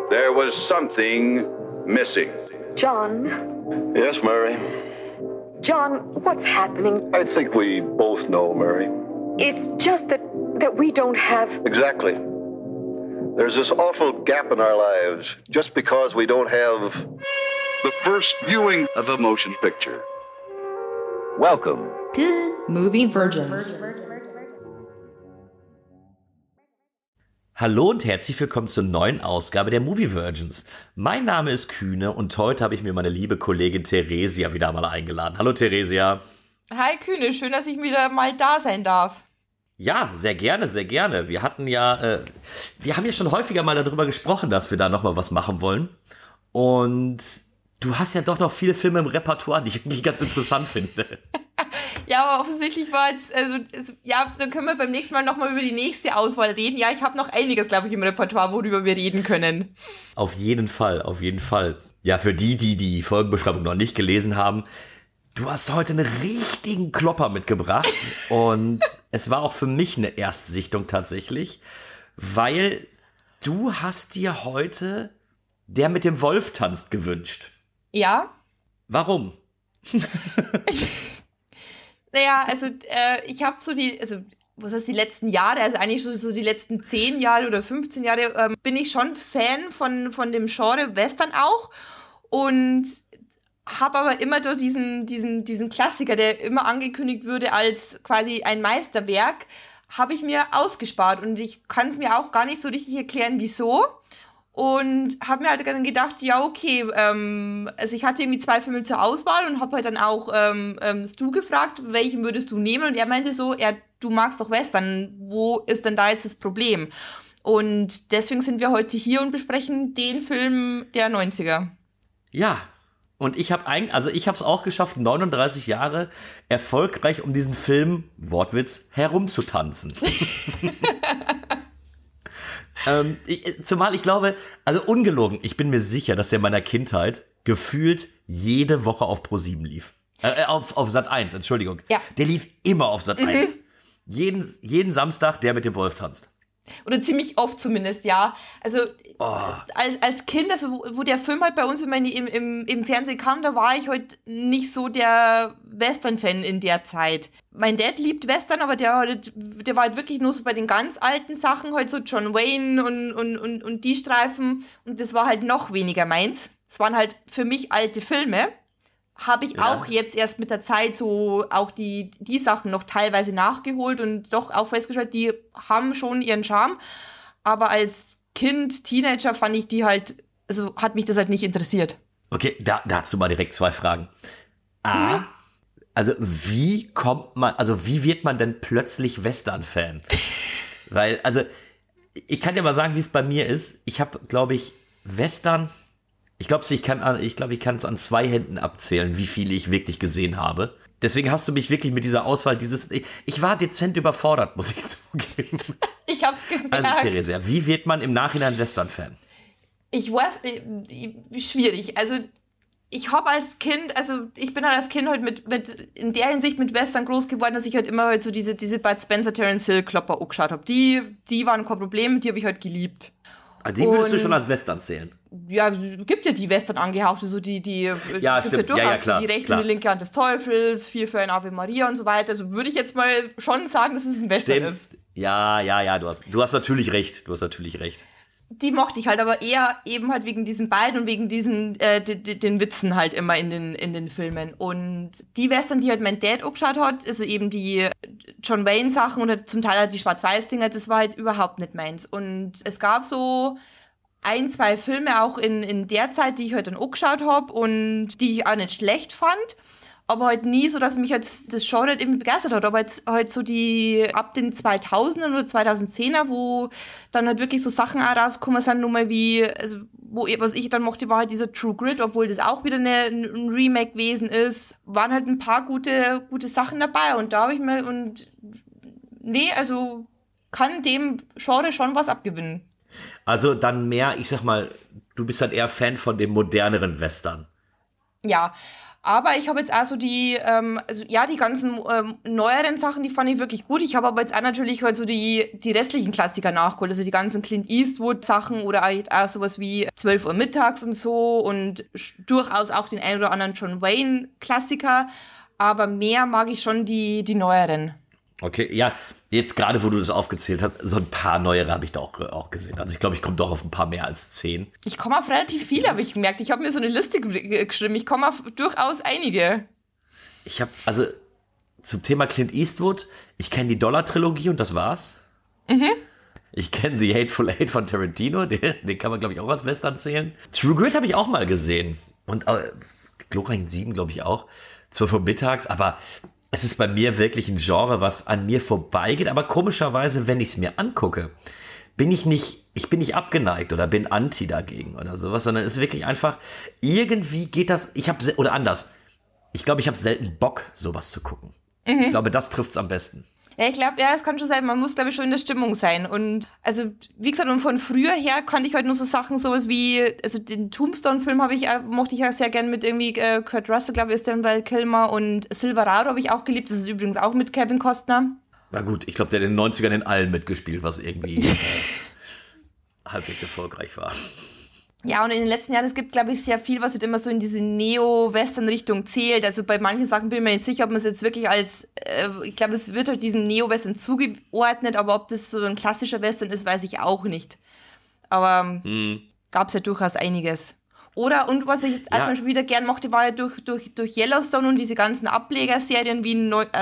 There was something missing. John? Yes, Mary? John, what's happening? I think we both know, Mary. It's just that we don't have... Exactly. There's this awful gap in our lives just because we don't have... The first viewing of a motion picture. Welcome to Movie Virgins. Hallo und herzlich willkommen zur neuen Ausgabe der Movie Virgins. Mein Name ist Kühne und heute habe ich mir meine liebe Kollegin Theresia wieder mal eingeladen. Hallo Theresia. Hi Kühne, schön, dass ich wieder mal da sein darf. Ja, sehr gerne, sehr gerne. Wir haben ja schon häufiger mal darüber gesprochen, dass wir da nochmal was machen wollen. Und du hast ja doch noch viele Filme im Repertoire, die ich irgendwie ganz interessant finde. Ja, aber offensichtlich war jetzt, dann können wir beim nächsten Mal nochmal über die nächste Auswahl reden. Ja, ich habe noch einiges, glaube ich, im Repertoire, worüber wir reden können. Auf jeden Fall, auf jeden Fall. Ja, für die Folgenbeschreibung noch nicht gelesen haben, du hast heute einen richtigen Klopper mitgebracht und es war auch für mich eine Erstsichtung tatsächlich, weil du hast dir heute Der mit dem Wolf tanzt gewünscht. Ja. Warum? Naja, ich habe so die letzten Jahre, also eigentlich so die letzten 10 Jahre oder 15 Jahre, bin ich schon Fan von dem Genre Western auch und habe aber immer durch diesen Klassiker, der immer angekündigt würde als quasi ein Meisterwerk, habe ich mir ausgespart und ich kann es mir auch gar nicht so richtig erklären, wieso. Und habe mir halt dann gedacht, ja okay, also ich hatte irgendwie 2 Filme zur Auswahl und habe halt dann auch Stu gefragt, welchen würdest du nehmen? Und er meinte so, du magst doch Western, wo ist denn da jetzt das Problem? Und deswegen sind wir heute hier und besprechen den Film der 90er. Ja, und ich habe es auch geschafft, 39 Jahre erfolgreich um diesen Film, Wortwitz, herumzutanzen. Zumal ich glaube, also ungelogen, ich bin mir sicher, dass der in meiner Kindheit gefühlt jede Woche auf Pro7 lief. Auf Sat.1, Entschuldigung. Ja. Der lief immer auf Sat.1. Jeden Samstag, der mit dem Wolf tanzt. Oder ziemlich oft zumindest, ja. Also als Kind, also wo der Film halt bei uns immer im Fernsehen kam, da war ich halt nicht so der Western-Fan in der Zeit. Mein Dad liebt Western, aber der war halt wirklich nur so bei den ganz alten Sachen, halt so John Wayne und die Streifen. Und das war halt noch weniger meins. Es waren halt für mich alte Filme. Habe ich auch jetzt erst mit der Zeit so auch die Sachen noch teilweise nachgeholt und doch auch festgestellt, die haben schon ihren Charme. Aber als Kind, Teenager fand ich die halt, also hat mich das halt nicht interessiert. Okay, dazu mal direkt 2 Fragen. Also wie wird man denn plötzlich Western-Fan? Weil, also, ich kann dir mal sagen, wie es bei mir ist. Ich habe, glaube ich, Western, ich kann es an 2 Händen abzählen, wie viele ich wirklich gesehen habe. Deswegen hast du mich wirklich mit dieser Auswahl ich war dezent überfordert, muss ich zugeben. Ich hab's gemerkt. Also, Theresia, wie wird man im Nachhinein Western-Fan? Ich weiß, schwierig. Also, ich bin halt als Kind halt mit in der Hinsicht mit Western groß geworden, dass ich halt immer halt so diese Bud Spencer, Terence Hill Klopper angeschaut habe. Die waren kein Problem, die habe ich halt geliebt. Also die würdest du schon als Western zählen? Ja, gibt ja die Western angehauchte, so die ja, stimmt. Ja, klar, die rechte und die linke Hand des Teufels, 4 für ein Ave Maria und so weiter. Also würde ich jetzt mal schon sagen, dass es ein Western ist. Ja, du hast natürlich recht. Die mochte ich halt aber eher eben halt wegen diesen beiden und wegen diesen den Witzen halt immer in den Filmen. Und die Western, die halt mein Dad angeschaut hat, also eben die John Wayne Sachen oder zum Teil halt die Schwarz-Weiß-Dinger, das war halt überhaupt nicht meins. Und es gab so 1, 2 Filme auch in der Zeit, die ich halt dann angeschaut habe und die ich auch nicht schlecht fand. Aber halt nie so, dass mich jetzt das Genre halt eben begeistert hat. Aber jetzt halt so die ab den 2000er oder 2010er, wo dann halt wirklich so Sachen auch rausgekommen sind, nur mal wie, also was ich dann mochte, war halt dieser True Grit, obwohl das auch wieder ein Remake gewesen ist, waren halt ein paar gute Sachen dabei. Und da habe ich mir, also kann dem Genre schon was abgewinnen. Also dann mehr, ich sag mal, du bist dann eher Fan von dem moderneren Western. Ja, Aber ich habe jetzt auch so die ganzen neueren Sachen, die fand ich wirklich gut. Ich habe aber jetzt auch natürlich halt so die restlichen Klassiker nachgeholt. Also die ganzen Clint Eastwood-Sachen oder auch sowas wie 12 Uhr mittags und so und durchaus auch den ein oder anderen John Wayne-Klassiker. Aber mehr mag ich schon die neueren. Okay, ja, jetzt gerade, wo du das aufgezählt hast, so ein paar neuere habe ich da auch gesehen. Also ich glaube, ich komme doch auf ein paar mehr als 10. Ich komme auf relativ viele, habe ich gemerkt. Ich habe mir so eine Liste geschrieben. Ich komme auf durchaus einige. Ich habe, also zum Thema Clint Eastwood, ich kenne die Dollar-Trilogie und das war's. Mhm. Ich kenne The Hateful Eight von Tarantino, den kann man, glaube ich, auch als Western zählen. True Grit habe ich auch mal gesehen. Und Glorreichen 7, glaube ich, auch. 12 Uhr mittags, aber es ist bei mir wirklich ein Genre, was an mir vorbeigeht, aber komischerweise, wenn ich es mir angucke, bin ich bin nicht abgeneigt oder bin anti dagegen oder sowas, sondern es ist wirklich einfach, irgendwie geht das, ich glaube, ich habe selten Bock, sowas zu gucken. Mhm. Ich glaube, das trifft's am besten. Ja, ich glaube, es kann schon sein, man muss, glaube ich, schon in der Stimmung sein. Und also, wie gesagt, und von früher her kannte ich halt nur so Sachen, sowas wie, also den Tombstone-Film mochte ich ja sehr gern mit irgendwie Kurt Russell, glaube ich, ist der Val Kilmer, und Silverado habe ich auch geliebt, das ist übrigens auch mit Kevin Costner. Na gut, ich glaube, der hat in den 90ern in allen mitgespielt, was irgendwie halbwegs erfolgreich war. Ja, und in den letzten Jahren, es gibt, glaube ich, sehr viel, was halt immer so in diese Neo-Western-Richtung zählt. Also bei manchen Sachen bin ich mir nicht sicher, ob man es jetzt wirklich als, ich glaube, es wird halt diesem Neo-Western zugeordnet, aber ob das so ein klassischer Western ist, weiß ich auch nicht. Aber gab es ja durchaus einiges. Oder, und was ich jetzt zum Beispiel wieder gern mochte, war ja durch Yellowstone und diese ganzen Ablegerserien wie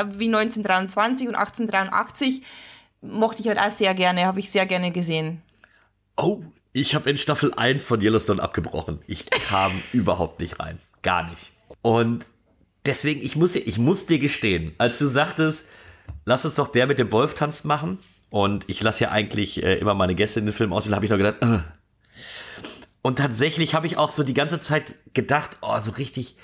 1923 und 1883 mochte ich halt auch sehr gerne, habe ich sehr gerne gesehen. Oh, ich habe in Staffel 1 von Yellowstone abgebrochen. Ich kam überhaupt nicht rein. Gar nicht. Und deswegen, ich muss dir gestehen, als du sagtest, lass uns doch der mit dem Wolf-Tanz machen, und ich lasse ja eigentlich immer meine Gäste in den Film auswählen, habe ich noch gedacht, Und tatsächlich habe ich auch so die ganze Zeit gedacht, so richtig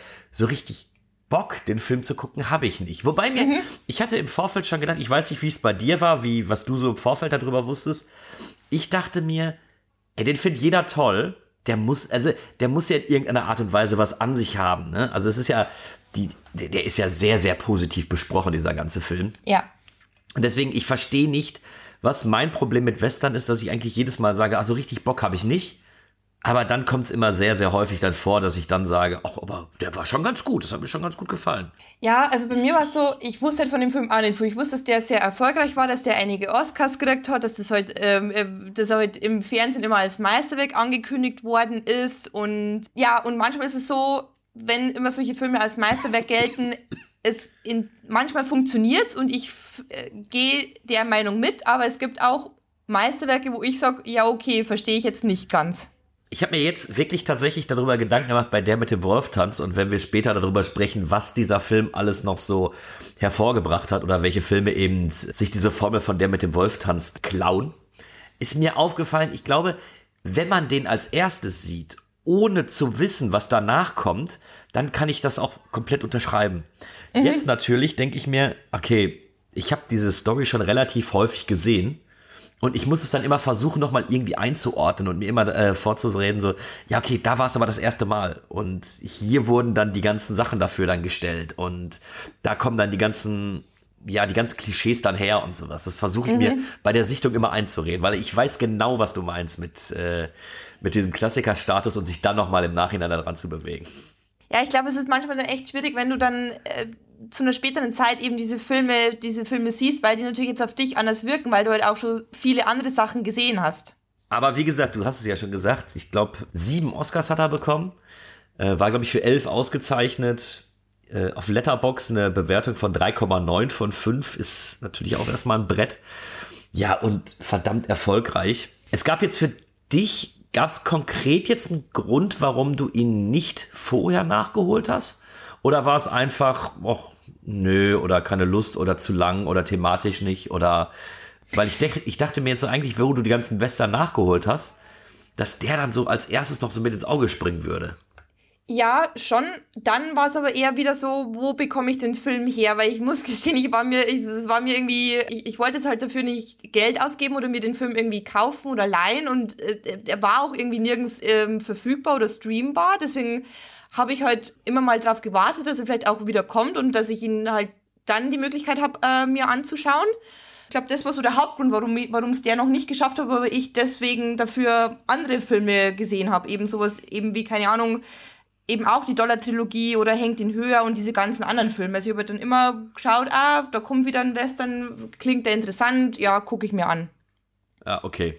Bock, den Film zu gucken, habe ich nicht. Wobei ich hatte im Vorfeld schon gedacht, ich weiß nicht, wie es bei dir war, was du so im Vorfeld darüber wusstest. Ich dachte mir, den findet jeder toll. Der muss ja in irgendeiner Art und Weise was an sich haben. Ne? Also es ist ja, der ist ja sehr, sehr positiv besprochen, dieser ganze Film. Ja. Und deswegen, ich verstehe nicht, was mein Problem mit Western ist, dass ich eigentlich jedes Mal sage, so richtig Bock habe ich nicht. Aber dann kommt es immer sehr, sehr häufig dann vor, dass ich dann sage, aber der war schon ganz gut, das hat mir schon ganz gut gefallen. Ja, also bei mir war es so, ich wusste halt von dem Film auch nicht viel. Ich wusste, dass der sehr erfolgreich war, dass der einige Oscars gekriegt hat, dass das halt im Fernsehen immer als Meisterwerk angekündigt worden ist. Und ja, und manchmal ist es so, wenn immer solche Filme als Meisterwerk gelten, manchmal funktioniert's und ich gehe der Meinung mit, aber es gibt auch Meisterwerke, wo ich sage, ja okay, verstehe ich jetzt nicht ganz. Ich habe mir jetzt wirklich tatsächlich darüber Gedanken gemacht, bei der mit dem Wolf-Tanz, und wenn wir später darüber sprechen, was dieser Film alles noch so hervorgebracht hat oder welche Filme eben sich diese Formel von der mit dem Wolf-Tanz klauen, ist mir aufgefallen, ich glaube, wenn man den als erstes sieht, ohne zu wissen, was danach kommt, dann kann ich das auch komplett unterschreiben. Jetzt natürlich denke ich mir, okay, ich habe diese Story schon relativ häufig gesehen. Und ich muss es dann immer versuchen, nochmal irgendwie einzuordnen und mir immer vorzureden, so, ja, okay, da war es aber das erste Mal. Und hier wurden dann die ganzen Sachen dafür dann gestellt. Und da kommen dann die ganzen Klischees dann her und sowas. Das versuche ich mir bei der Sichtung immer einzureden, weil ich weiß genau, was du meinst mit diesem Klassikerstatus und sich dann nochmal im Nachhinein daran zu bewegen. Ja, ich glaube, es ist manchmal dann echt schwierig, wenn du dann zu einer späteren Zeit eben diese Filme siehst, weil die natürlich jetzt auf dich anders wirken, weil du halt auch schon viele andere Sachen gesehen hast. Aber wie gesagt, du hast es ja schon gesagt, ich glaube 7 Oscars hat er bekommen, war glaube ich für 11 ausgezeichnet, auf Letterboxd eine Bewertung von 3,9 von 5, ist natürlich auch erstmal ein Brett. Ja, und verdammt erfolgreich. Es gab jetzt für dich, gab es konkret jetzt einen Grund, warum du ihn nicht vorher nachgeholt hast? Oder war es einfach, nö, oder keine Lust oder zu lang oder thematisch nicht? Oder weil ich dachte mir jetzt so eigentlich, wo du die ganzen Western nachgeholt hast, dass der dann so als erstes noch so mit ins Auge springen würde. Ja, schon. Dann war es aber eher wieder so, wo bekomme ich den Film her? Weil ich muss gestehen, ich wollte jetzt halt dafür nicht Geld ausgeben oder mir den Film irgendwie kaufen oder leihen und er war auch irgendwie nirgends verfügbar oder streambar. Deswegen habe ich halt immer mal drauf gewartet, dass er vielleicht auch wieder kommt und dass ich ihn halt dann die Möglichkeit habe, mir anzuschauen. Ich glaube, das war so der Hauptgrund, warum es der noch nicht geschafft hat, aber ich deswegen dafür andere Filme gesehen habe. Eben sowas, eben wie, keine Ahnung, eben auch die Dollar-Trilogie oder Hängt ihn höher und diese ganzen anderen Filme. Also ich habe dann immer geschaut, da kommt wieder ein Western, klingt der interessant, ja, gucke ich mir an. Ah, okay.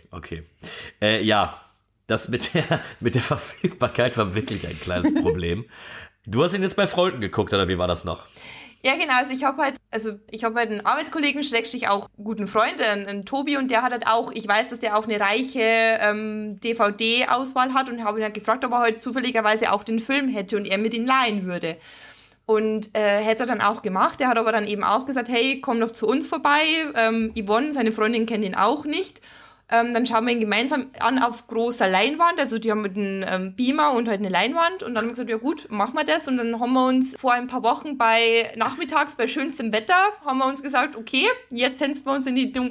Ja, das mit der Verfügbarkeit war wirklich ein kleines Problem. Du hast ihn jetzt bei Freunden geguckt, oder wie war das noch? Ja, genau, also ich habe halt einen Arbeitskollegen, / auch guten Freund, einen Tobi, und der hat halt auch, ich weiß, dass der auch eine reiche DVD-Auswahl hat und habe ihn halt gefragt, ob er heute zufälligerweise auch den Film hätte und er mir den leihen würde. Und hätte er dann auch gemacht, der hat aber dann eben auch gesagt, hey, komm doch zu uns vorbei, Yvonne, seine Freundin, kennt ihn auch nicht. Dann schauen wir ihn gemeinsam an auf großer Leinwand, also die haben mit einem Beamer und halt eine Leinwand und dann haben wir gesagt, ja gut, machen wir das und dann haben wir uns vor ein paar Wochen nachmittags bei schönstem Wetter, haben wir uns gesagt, okay, jetzt setzen wir uns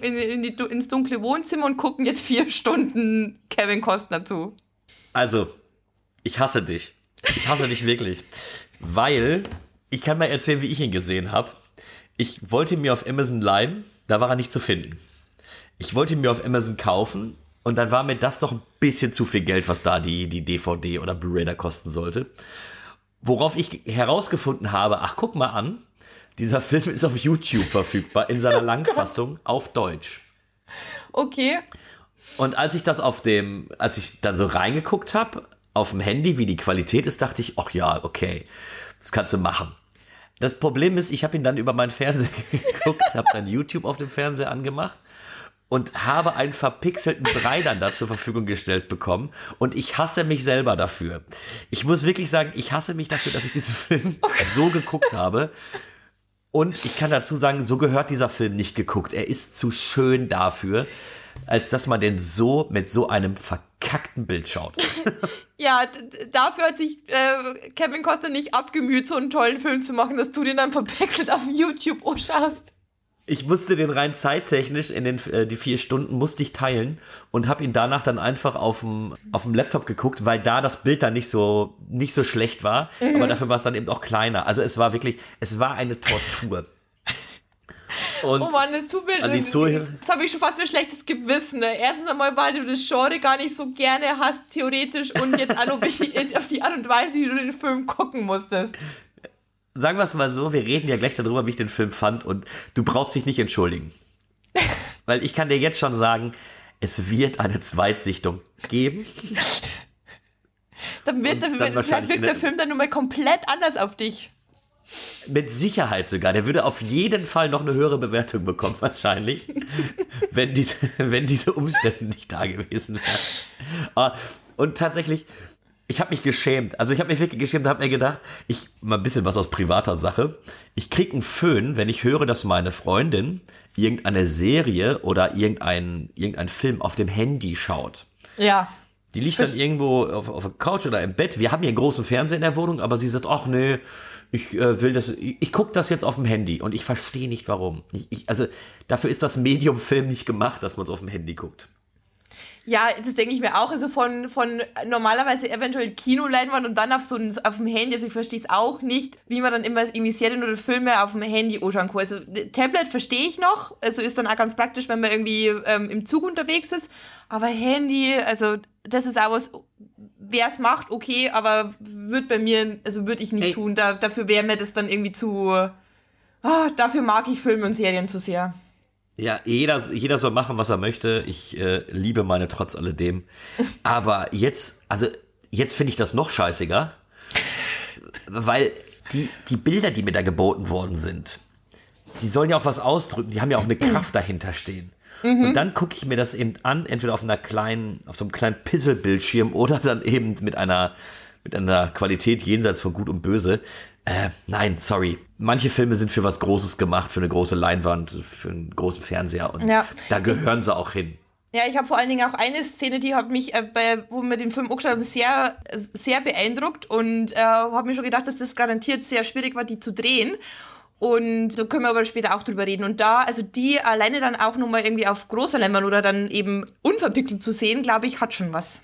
ins dunkle Wohnzimmer und gucken jetzt 4 Stunden Kevin Costner zu. Also, ich hasse dich wirklich, weil ich kann mal erzählen, wie ich ihn gesehen habe. Ich wollte mir auf Amazon leihen, da war er nicht zu finden. Ich wollte ihn mir auf Amazon kaufen und dann war mir das doch ein bisschen zu viel Geld, was da die DVD oder Blu-ray da kosten sollte. Worauf ich herausgefunden habe, ach, guck mal an, dieser Film ist auf YouTube verfügbar in seiner Langfassung auf Deutsch. Okay. Und als ich dann so reingeguckt habe, auf dem Handy, wie die Qualität ist, dachte ich, ach ja, okay, das kannst du machen. Das Problem ist, ich habe ihn dann über meinen Fernseher geguckt, habe dann YouTube auf dem Fernseher angemacht und habe einen verpixelten Brei dann da zur Verfügung gestellt bekommen. Und ich hasse mich selber dafür. Ich muss wirklich sagen, ich hasse mich dafür, dass ich diesen Film so geguckt habe. Und ich kann dazu sagen, so gehört dieser Film nicht geguckt. Er ist zu schön dafür, als dass man den so mit so einem verkackten Bild schaut. Ja, dafür hat sich Kevin Costner nicht abgemüht, so einen tollen Film zu machen, dass du den dann verpixelt auf YouTube schaust. Ich musste den rein zeittechnisch die 4 Stunden musste ich teilen und habe ihn danach dann einfach auf dem Laptop geguckt, weil da das Bild dann nicht so schlecht war, aber dafür war es dann eben auch kleiner. Also es war eine Tortur. Und oh Mann, das tut mir an die Zuhörer. Jetzt habe ich schon fast ein schlechtes Gewissen. Ne? Erstens einmal, weil du das Genre gar nicht so gerne hast, theoretisch, und jetzt auch noch auf die Art und Weise, wie du den Film gucken musstest. Sagen wir es mal so, wir reden ja gleich darüber, wie ich den Film fand, und du brauchst dich nicht entschuldigen. Weil ich kann dir jetzt schon sagen, es wird eine Zweitsichtung geben. Dann wirkt der Film dann nur mal komplett anders auf dich. Mit Sicherheit sogar. Der würde auf jeden Fall noch eine höhere Bewertung bekommen, wahrscheinlich, wenn diese Umstände nicht da gewesen wären. Und tatsächlich, ich habe mich geschämt. Also ich habe mich wirklich geschämt und habe mir gedacht, mal ein bisschen was aus privater Sache. Ich krieg einen Föhn, wenn ich höre, dass meine Freundin irgendeine Serie oder irgendein Film auf dem Handy schaut. Ja. Die liegt dann irgendwo auf der Couch oder im Bett. Wir haben hier einen großen Fernseher in der Wohnung, aber sie sagt, ach nee, ich gucke das jetzt auf dem Handy und ich verstehe nicht, warum. Also dafür ist das Medium Film nicht gemacht, dass man es auf dem Handy guckt. Ja, das denke ich mir auch. Also von normalerweise eventuell Kinoleinwand und dann auf dem Handy. Also ich verstehe es auch nicht, wie man dann immer irgendwie Serien oder Filme auf dem Handy anschauen kann. Also Tablet verstehe ich noch. Also ist dann auch ganz praktisch, wenn man irgendwie im Zug unterwegs ist. Aber Handy, also das ist auch was, wer es macht, okay, aber würde ich nicht tun. Dafür wäre mir das dann irgendwie dafür mag ich Filme und Serien zu sehr. Ja, jeder soll machen, was er möchte. Ich liebe meine trotz alledem. Aber jetzt finde ich das noch scheißiger, weil die Bilder, die mir da geboten worden sind, die sollen ja auch was ausdrücken. Die haben ja auch eine Kraft dahinter stehen. Mhm. Und dann gucke ich mir das eben an, entweder auf so einem kleinen Pixelbildschirm oder dann eben mit einer Qualität jenseits von Gut und Böse. Nein, sorry. Manche Filme sind für was Großes gemacht, für eine große Leinwand, für einen großen Fernseher und da gehören sie auch hin. Ja, ich habe vor allen Dingen auch eine Szene, die hat mich, wo wir den Film angeschaut haben, sehr, sehr beeindruckt und habe mir schon gedacht, dass das garantiert sehr schwierig war, die zu drehen. Und da können wir aber später auch drüber reden. Und da, also die alleine dann auch nochmal irgendwie auf großer Leinwand oder dann eben unverpixelt zu sehen, glaube ich, hat schon was.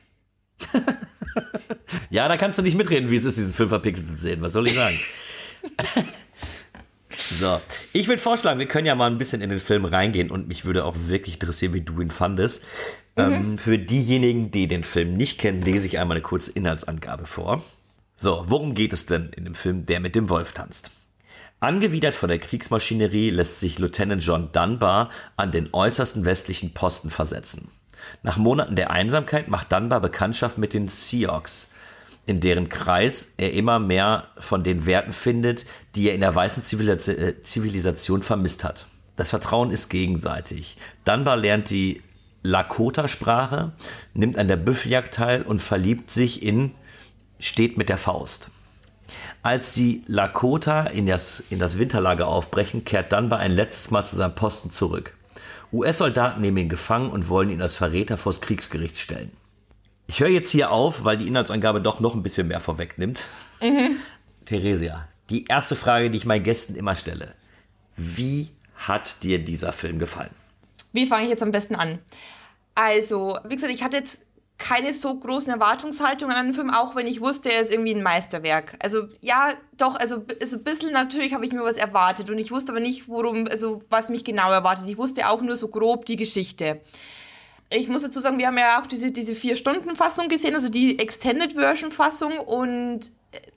Ja, da kannst du nicht mitreden, wie es ist, diesen Film verpixelt zu sehen. Was soll ich sagen? So, ich würde vorschlagen, wir können ja mal ein bisschen in den Film reingehen und mich würde auch wirklich interessieren, wie du ihn fandest. Für diejenigen, die den Film nicht kennen, lese ich einmal eine kurze Inhaltsangabe vor. So, worum geht es denn in dem Film Der mit dem Wolf tanzt? Angewidert von der Kriegsmaschinerie lässt sich Lieutenant John Dunbar an den äußersten westlichen Posten versetzen. Nach Monaten der Einsamkeit macht Dunbar Bekanntschaft mit den Sioux, in deren Kreis er immer mehr von den Werten findet, die er in der weißen Zivilisation vermisst hat. Das Vertrauen ist gegenseitig. Dunbar lernt die Lakota-Sprache, nimmt an der Büffeljagd teil und verliebt sich in Steht mit der Faust. Als die Lakota in das Winterlager aufbrechen, kehrt Dunbar ein letztes Mal zu seinem Posten zurück. US-Soldaten nehmen ihn gefangen und wollen ihn als Verräter vors Kriegsgericht stellen. Ich höre jetzt hier auf, weil die Inhaltsangabe doch noch ein bisschen mehr vorwegnimmt. Theresia, die erste Frage, die ich meinen Gästen immer stelle. Wie hat dir dieser Film gefallen? Wie fange ich jetzt am besten an? Also, wie gesagt, ich hatte jetzt keine so großen Erwartungshaltungen an den Film, auch wenn ich wusste, er ist irgendwie ein Meisterwerk. Also ja, doch, also ein bisschen natürlich habe ich mir was erwartet und ich wusste aber nicht, was mich genau erwartet. Ich wusste auch nur so grob die Geschichte. Ich muss dazu sagen, wir haben ja auch diese 4-Stunden-Fassung gesehen, also die Extended-Version-Fassung und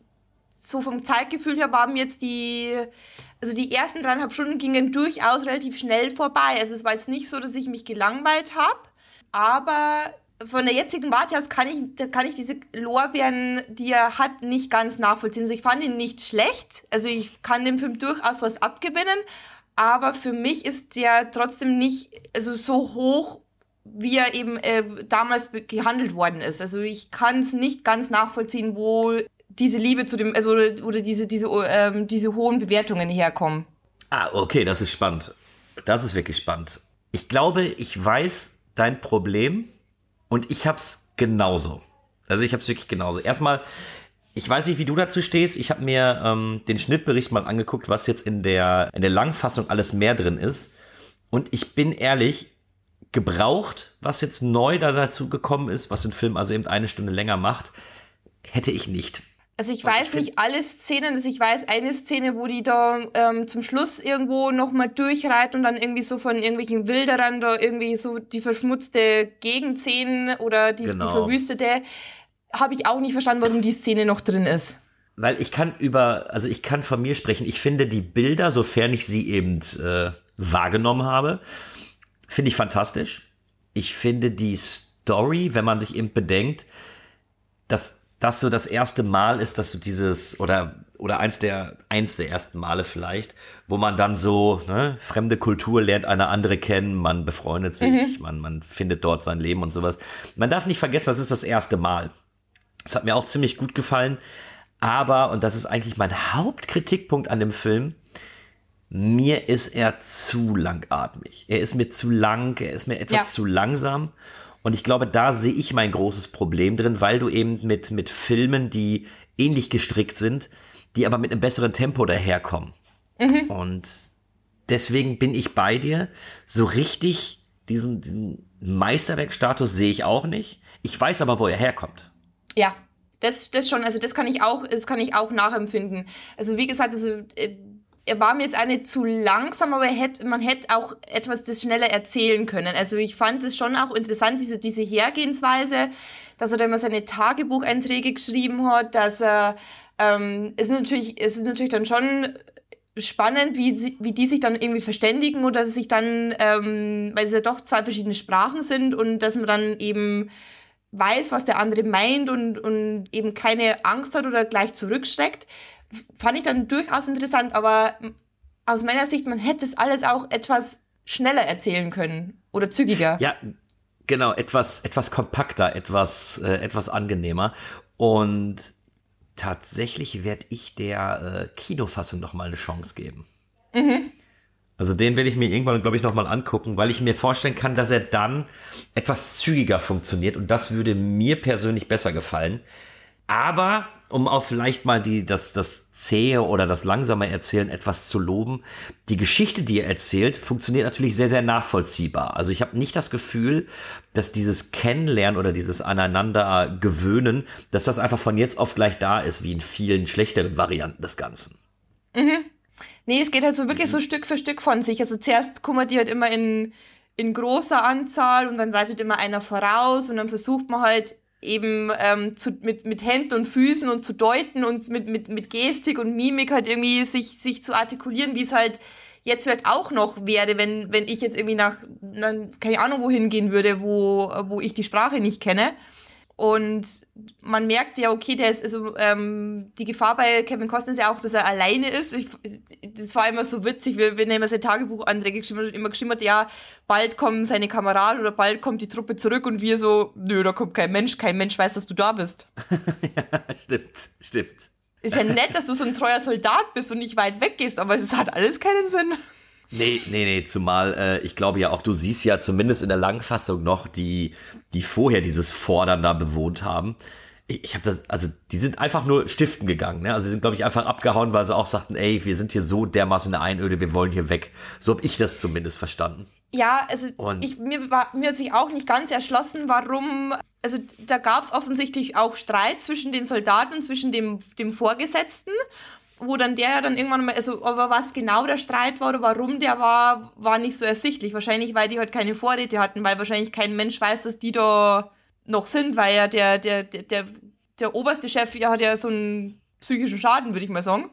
so vom Zeitgefühl her waren jetzt die ersten 3,5 Stunden gingen durchaus relativ schnell vorbei. Also es war jetzt nicht so, dass ich mich gelangweilt habe, aber von der jetzigen Warte aus kann ich diese Lorbeeren, die er hat, nicht ganz nachvollziehen. Also ich fand ihn nicht schlecht, also ich kann dem Film durchaus was abgewinnen, aber für mich ist der trotzdem nicht so hoch, wie er eben damals gehandelt worden ist. Also ich kann es nicht ganz nachvollziehen, wo diese Liebe zu dem, oder diese hohen Bewertungen herkommen. Ah, okay, das ist spannend. Das ist wirklich spannend. Ich glaube, ich weiß dein Problem. Und ich hab's genauso. Also ich hab's wirklich genauso. Erstmal, ich weiß nicht, wie du dazu stehst. Ich habe mir den Schnittbericht mal angeguckt, was jetzt in der Langfassung alles mehr drin ist. Und ich bin ehrlich, gebraucht, was jetzt neu dazu gekommen ist, was den Film also eben 1 Stunde länger macht, hätte ich nicht. Also ich weiß nicht alle Szenen, also ich weiß eine Szene, wo die da zum Schluss irgendwo nochmal durchreiten und dann irgendwie so von irgendwelchen Wilderern da irgendwie so die verschmutzte Gegend sehen oder die verwüstete, habe ich auch nicht verstanden, warum die Szene noch drin ist. Weil ich kann von mir sprechen, ich finde die Bilder, sofern ich sie eben wahrgenommen habe, finde ich fantastisch. Ich finde die Story, wenn man sich eben bedenkt, dass das so das erste Mal ist, dass du dieses, oder eins der ersten Male vielleicht, wo man dann so, fremde Kultur lernt eine andere kennen, man befreundet sich, man findet dort sein Leben und sowas. Man darf nicht vergessen, das ist das erste Mal. Das hat mir auch ziemlich gut gefallen, aber, und das ist eigentlich mein Hauptkritikpunkt an dem Film, mir ist er zu langatmig. Er ist mir zu lang, er ist mir etwas zu langsam. Und ich glaube, da sehe ich mein großes Problem drin, weil du eben mit Filmen, die ähnlich gestrickt sind, die aber mit einem besseren Tempo daherkommen. Und deswegen bin ich bei dir. So richtig diesen Meisterwerkstatus sehe ich auch nicht. Ich weiß aber, wo er herkommt. Ja, das schon. Also das kann ich auch nachempfinden. Also wie gesagt, er war mir jetzt eine zu langsam, aber man hätte auch etwas das schneller erzählen können. Also ich fand es schon auch interessant, diese Hergehensweise, dass er da immer seine Tagebucheinträge geschrieben hat, dass er, es ist natürlich dann schon spannend, wie die sich dann irgendwie verständigen oder sich dann, weil es ja doch 2 verschiedene Sprachen sind und dass man dann eben weiß, was der andere meint und eben keine Angst hat oder gleich zurückschreckt. Fand ich dann durchaus interessant, aber aus meiner Sicht, man hätte es alles auch etwas schneller erzählen können oder zügiger. Ja, genau, etwas kompakter, etwas angenehmer. Und tatsächlich werde ich der Kinofassung noch mal eine Chance geben. Also den werde ich mir irgendwann, glaube ich, nochmal angucken, weil ich mir vorstellen kann, dass er dann etwas zügiger funktioniert und das würde mir persönlich besser gefallen. Aber um auch vielleicht mal das zähe oder das langsame Erzählen etwas zu loben, die Geschichte, die er erzählt, funktioniert natürlich sehr, sehr nachvollziehbar. Also ich habe nicht das Gefühl, dass dieses Kennenlernen oder dieses Aneinander-Gewöhnen, dass das einfach von jetzt auf gleich da ist, wie in vielen schlechteren Varianten des Ganzen. Mhm. Nee, es geht halt so wirklich so Stück für Stück von sich. Also zuerst kommen die halt immer in großer Anzahl und dann reitet immer einer voraus und dann versucht man halt eben mit Händen und Füßen und zu deuten und mit Gestik und Mimik halt irgendwie sich zu artikulieren, wie es halt jetzt vielleicht auch noch wäre, wenn ich jetzt irgendwie nach keine Ahnung wohin gehen würde, wo ich die Sprache nicht kenne. Und man merkt ja, okay, der ist, also die Gefahr bei Kevin Costner ist ja auch, dass er alleine ist. Das war immer so witzig, wenn er immer seine Tagebuchanträge geschrieben hat, ja, bald kommen seine Kameraden oder bald kommt die Truppe zurück und wir so, nö, da kommt kein Mensch weiß, dass du da bist. Ja, stimmt. Ist ja nett, dass du so ein treuer Soldat bist und nicht weit weg gehst, aber es hat alles keinen Sinn. Nee, zumal ich glaube ja auch, du siehst ja zumindest in der Langfassung noch, die vorher dieses Fordern da bewohnt haben. Ich habe das, also die sind einfach nur stiften gegangen, ne? Also sie sind, glaube ich, einfach abgehauen, weil sie auch sagten, ey, wir sind hier so dermaßen in der Einöde, wir wollen hier weg. So habe ich das zumindest verstanden. Ja, also mir hat sich auch nicht ganz erschlossen, warum, also da gab es offensichtlich auch Streit zwischen den Soldaten und zwischen dem Vorgesetzten, wo dann der ja dann irgendwann mal, also aber was genau der Streit war oder warum der war nicht so ersichtlich. Wahrscheinlich, weil die halt keine Vorräte hatten, weil wahrscheinlich kein Mensch weiß, dass die da noch sind, weil ja der oberste Chef ja hat ja so einen psychischen Schaden, würde ich mal sagen.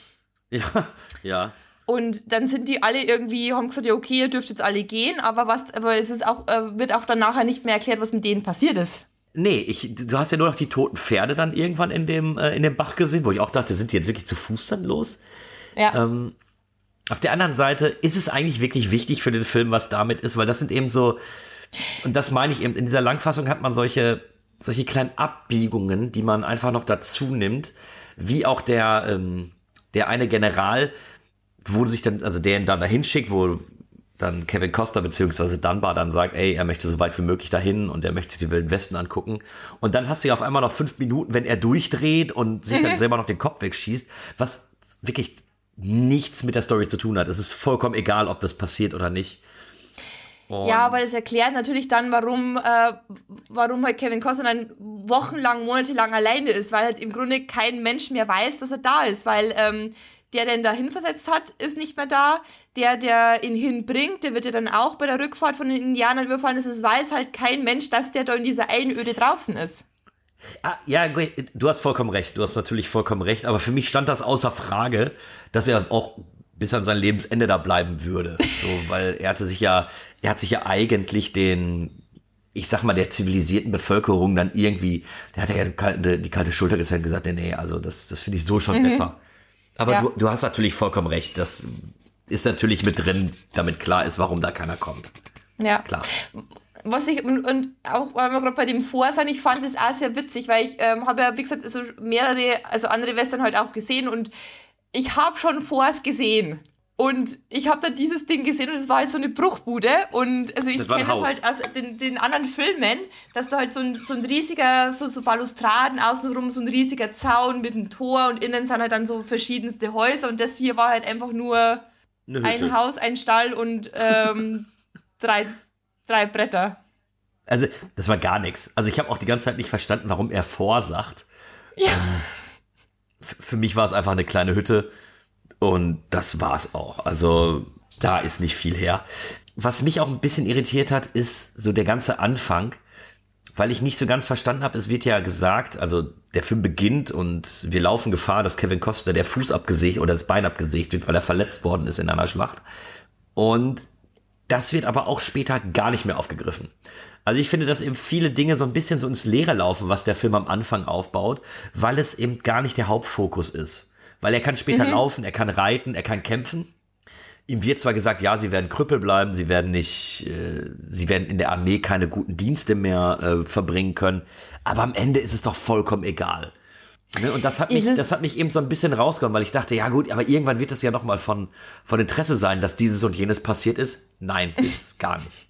Ja. Und dann sind die alle irgendwie, haben gesagt, ja okay, ihr dürft jetzt alle gehen, aber es ist auch, wird auch dann nachher nicht mehr erklärt, was mit denen passiert ist. Nee, du hast ja nur noch die toten Pferde dann irgendwann in dem Bach gesehen, wo ich auch dachte, sind die jetzt wirklich zu Fuß dann los? Ja. Auf der anderen Seite ist es eigentlich wirklich wichtig für den Film, was damit ist, weil das sind eben so, und das meine ich eben, in dieser Langfassung hat man solche kleinen Abbiegungen, die man einfach noch dazu nimmt, wie auch der eine General, wo sich dann, also der ihn dann dahin schickt, wo dann Kevin Costner bzw. Dunbar dann sagt, ey, er möchte so weit wie möglich dahin und er möchte sich den Wilden Westen angucken. Und dann hast du ja auf einmal noch 5 Minuten, wenn er durchdreht und sich dann selber noch den Kopf wegschießt, was wirklich nichts mit der Story zu tun hat. Es ist vollkommen egal, ob das passiert oder nicht. Und ja, aber das erklärt natürlich dann, warum halt Kevin Costner dann wochenlang, monatelang alleine ist, weil halt im Grunde kein Mensch mehr weiß, dass er da ist, weil der ihn da hinversetzt hat, ist nicht mehr da. Der ihn hinbringt, der wird ja dann auch bei der Rückfahrt von den Indianern überfallen. Es weiß halt kein Mensch, dass der da in dieser Einöde draußen ist. Ja, du hast vollkommen recht. Du hast natürlich vollkommen recht. Aber für mich stand das außer Frage, dass er auch bis an sein Lebensende da bleiben würde. So, weil er hat sich ja eigentlich ich sag mal, der zivilisierten Bevölkerung dann irgendwie, der hat ja die kalte Schulter gezeigt und gesagt, nee, also das finde ich so schon besser. Aber ja. Du hast natürlich vollkommen recht. Das ist natürlich mit drin, damit klar ist, warum da keiner kommt. Ja. Klar. Was ich, und auch, weil wir gerade bei dem Vorsein, ich fand das auch sehr witzig, weil ich habe ja, wie gesagt, also andere Western halt auch gesehen und ich habe schon Force gesehen. Und ich habe dann dieses Ding gesehen und es war halt so eine Bruchbude. Und also ich kenne das halt aus den anderen Filmen, dass da halt so ein riesiger, so Balustraden außenrum, so ein riesiger Zaun mit einem Tor und innen sind halt dann so verschiedenste Häuser. Und das hier war halt einfach nur ein Haus, ein Stall und 3 Bretter. Also das war gar nichts. Also ich habe auch die ganze Zeit nicht verstanden, warum er vorsagt. Ja. Für mich war es einfach eine kleine Hütte. Und das war's auch. Also da ist nicht viel her. Was mich auch ein bisschen irritiert hat, ist so der ganze Anfang, weil ich nicht so ganz verstanden habe, es wird ja gesagt, also der Film beginnt und wir laufen Gefahr, dass Kevin Costner der Fuß abgesägt oder das Bein abgesägt wird, weil er verletzt worden ist in einer Schlacht. Und das wird aber auch später gar nicht mehr aufgegriffen. Also ich finde, dass eben viele Dinge so ein bisschen so ins Leere laufen, was der Film am Anfang aufbaut, weil es eben gar nicht der Hauptfokus ist. Weil er kann später laufen, er kann reiten, er kann kämpfen. Ihm wird zwar gesagt, ja, sie werden Krüppel bleiben, sie werden in der Armee keine guten Dienste mehr verbringen können, aber am Ende ist es doch vollkommen egal. Ne, und das hat mich eben so ein bisschen rausgehauen, weil ich dachte, ja gut, aber irgendwann wird es ja nochmal von Interesse sein, dass dieses und jenes passiert ist. Nein, jetzt gar nicht.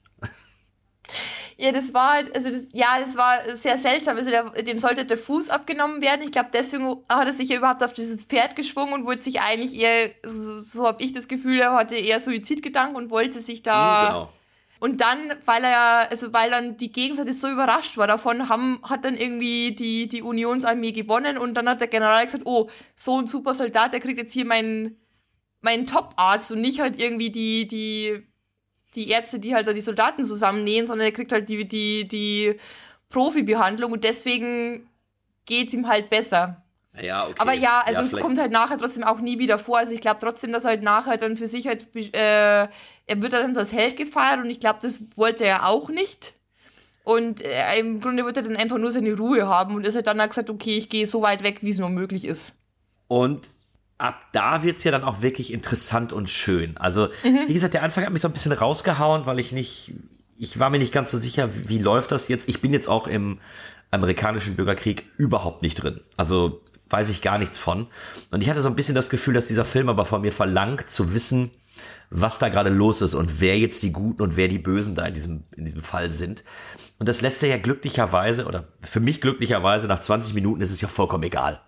Ja, das war halt, das war sehr seltsam. Also dem sollte der Fuß abgenommen werden. Ich glaube, deswegen hat er sich ja überhaupt auf dieses Pferd geschwungen und wollte sich eigentlich eher, so habe ich das Gefühl, er hatte eher Suizidgedanken und wollte sich da... Genau. Und dann, weil dann die Gegenseite so überrascht war davon, hat dann irgendwie die Unionsarmee gewonnen und dann hat der General gesagt, oh, so ein super Soldat, der kriegt jetzt hier meinen Top-Arzt und nicht halt irgendwie die Ärzte, die halt da die Soldaten zusammennähen, sondern er kriegt halt die Profi-Behandlung und deswegen geht's ihm halt besser. Ja, okay. Aber ja, also ja, es kommt halt nachher trotzdem auch nie wieder vor. Also ich glaube trotzdem, dass er halt nachher dann für sich halt, er wird dann so als Held gefeiert und ich glaube, das wollte er auch nicht. Und im Grunde wird er dann einfach nur seine Ruhe haben und ist halt dann gesagt, okay, ich gehe so weit weg, wie es nur möglich ist. Und ab da wird's ja dann auch wirklich interessant und schön. Also, wie gesagt, der Anfang hat mich so ein bisschen rausgehauen, weil ich war mir nicht ganz so sicher, wie läuft das jetzt. Ich bin jetzt auch im amerikanischen Bürgerkrieg überhaupt nicht drin. Also weiß ich gar nichts von. Und ich hatte so ein bisschen das Gefühl, dass dieser Film aber von mir verlangt, zu wissen, was da gerade los ist und wer jetzt die Guten und wer die Bösen da in diesem Fall sind. Und das lässt er ja glücklicherweise, oder für mich glücklicherweise, nach 20 Minuten ist es ja vollkommen egal.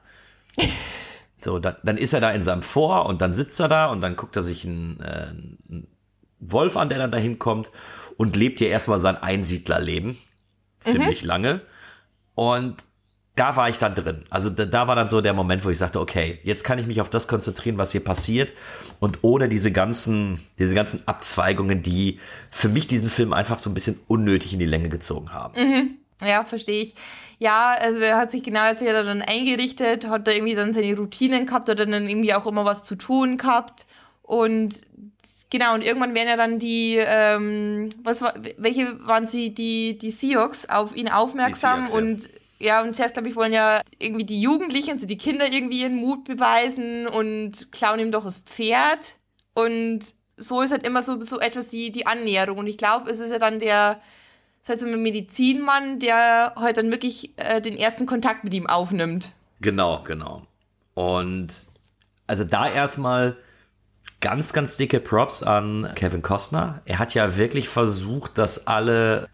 So, dann ist er da in seinem Fort und dann sitzt er da und dann guckt er sich einen Wolf an, der dann dahin kommt und lebt ja erstmal sein Einsiedlerleben. Ziemlich lange. Und da war ich dann drin. Also da war dann so der Moment, wo ich sagte, okay, jetzt kann ich mich auf das konzentrieren, was hier passiert und ohne diese ganzen Abzweigungen, die für mich diesen Film einfach so ein bisschen unnötig in die Länge gezogen haben. Ja, verstehe ich. Ja, also er hat sich dann eingerichtet, hat da irgendwie dann seine Routinen gehabt, hat dann irgendwie auch immer was zu tun gehabt und genau, und irgendwann werden ja dann welche waren sie, die Sioux auf ihn aufmerksam und und zuerst, glaube ich, wollen ja irgendwie die Jugendlichen, also die Kinder irgendwie ihren Mut beweisen und klauen ihm doch das Pferd. Und so ist halt immer so etwas die Annäherung. Und ich glaube, es ist ja dann so ein Medizinmann, der halt dann wirklich den ersten Kontakt mit ihm aufnimmt. Genau. Und also da erstmal ganz, ganz dicke Props an Kevin Costner. Er hat ja wirklich versucht, dass alle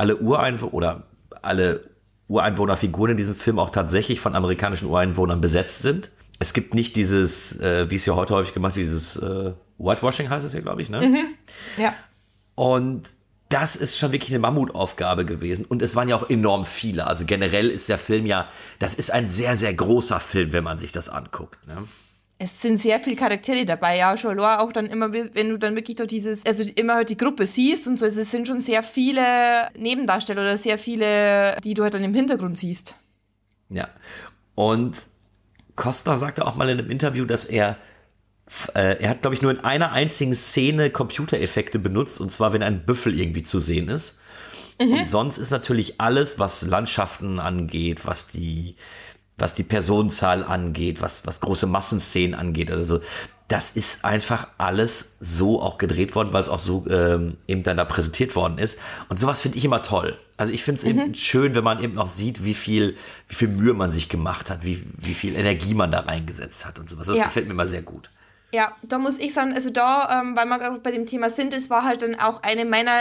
Ureinwohnerfiguren in diesem Film auch tatsächlich von amerikanischen Ureinwohnern besetzt sind. Es gibt nicht dieses, wie es ja heute häufig gemacht wird, dieses Whitewashing heißt es ja, glaube ich, ne? Ja. Und das ist schon wirklich eine Mammutaufgabe gewesen. Und es waren ja auch enorm viele. Also generell ist der Film das ist ein sehr, sehr großer Film, wenn man sich das anguckt, ne? Es sind sehr viele Charaktere dabei, ja, schon auch dann immer, wenn du dann wirklich dort immer halt die Gruppe siehst und so, es sind schon sehr viele Nebendarsteller oder sehr viele, die du halt dann im Hintergrund siehst. Ja, und Costner sagte auch mal in einem Interview, dass er hat, glaube ich, nur in einer einzigen Szene Computereffekte benutzt, und zwar, wenn ein Büffel irgendwie zu sehen ist. Und sonst ist natürlich alles, was Landschaften angeht, was die Personenzahl angeht, was große Massenszenen angeht oder so, das ist einfach alles so auch gedreht worden, weil es auch so eben dann da präsentiert worden ist. Und sowas finde ich immer toll. Also ich finde es eben schön, wenn man eben noch sieht, wie viel Mühe man sich gemacht hat, wie viel Energie man da reingesetzt hat und sowas. Das gefällt mir immer sehr gut. Ja, da muss ich sagen, also da, weil wir auch bei dem Thema sind, das war halt dann auch eine meiner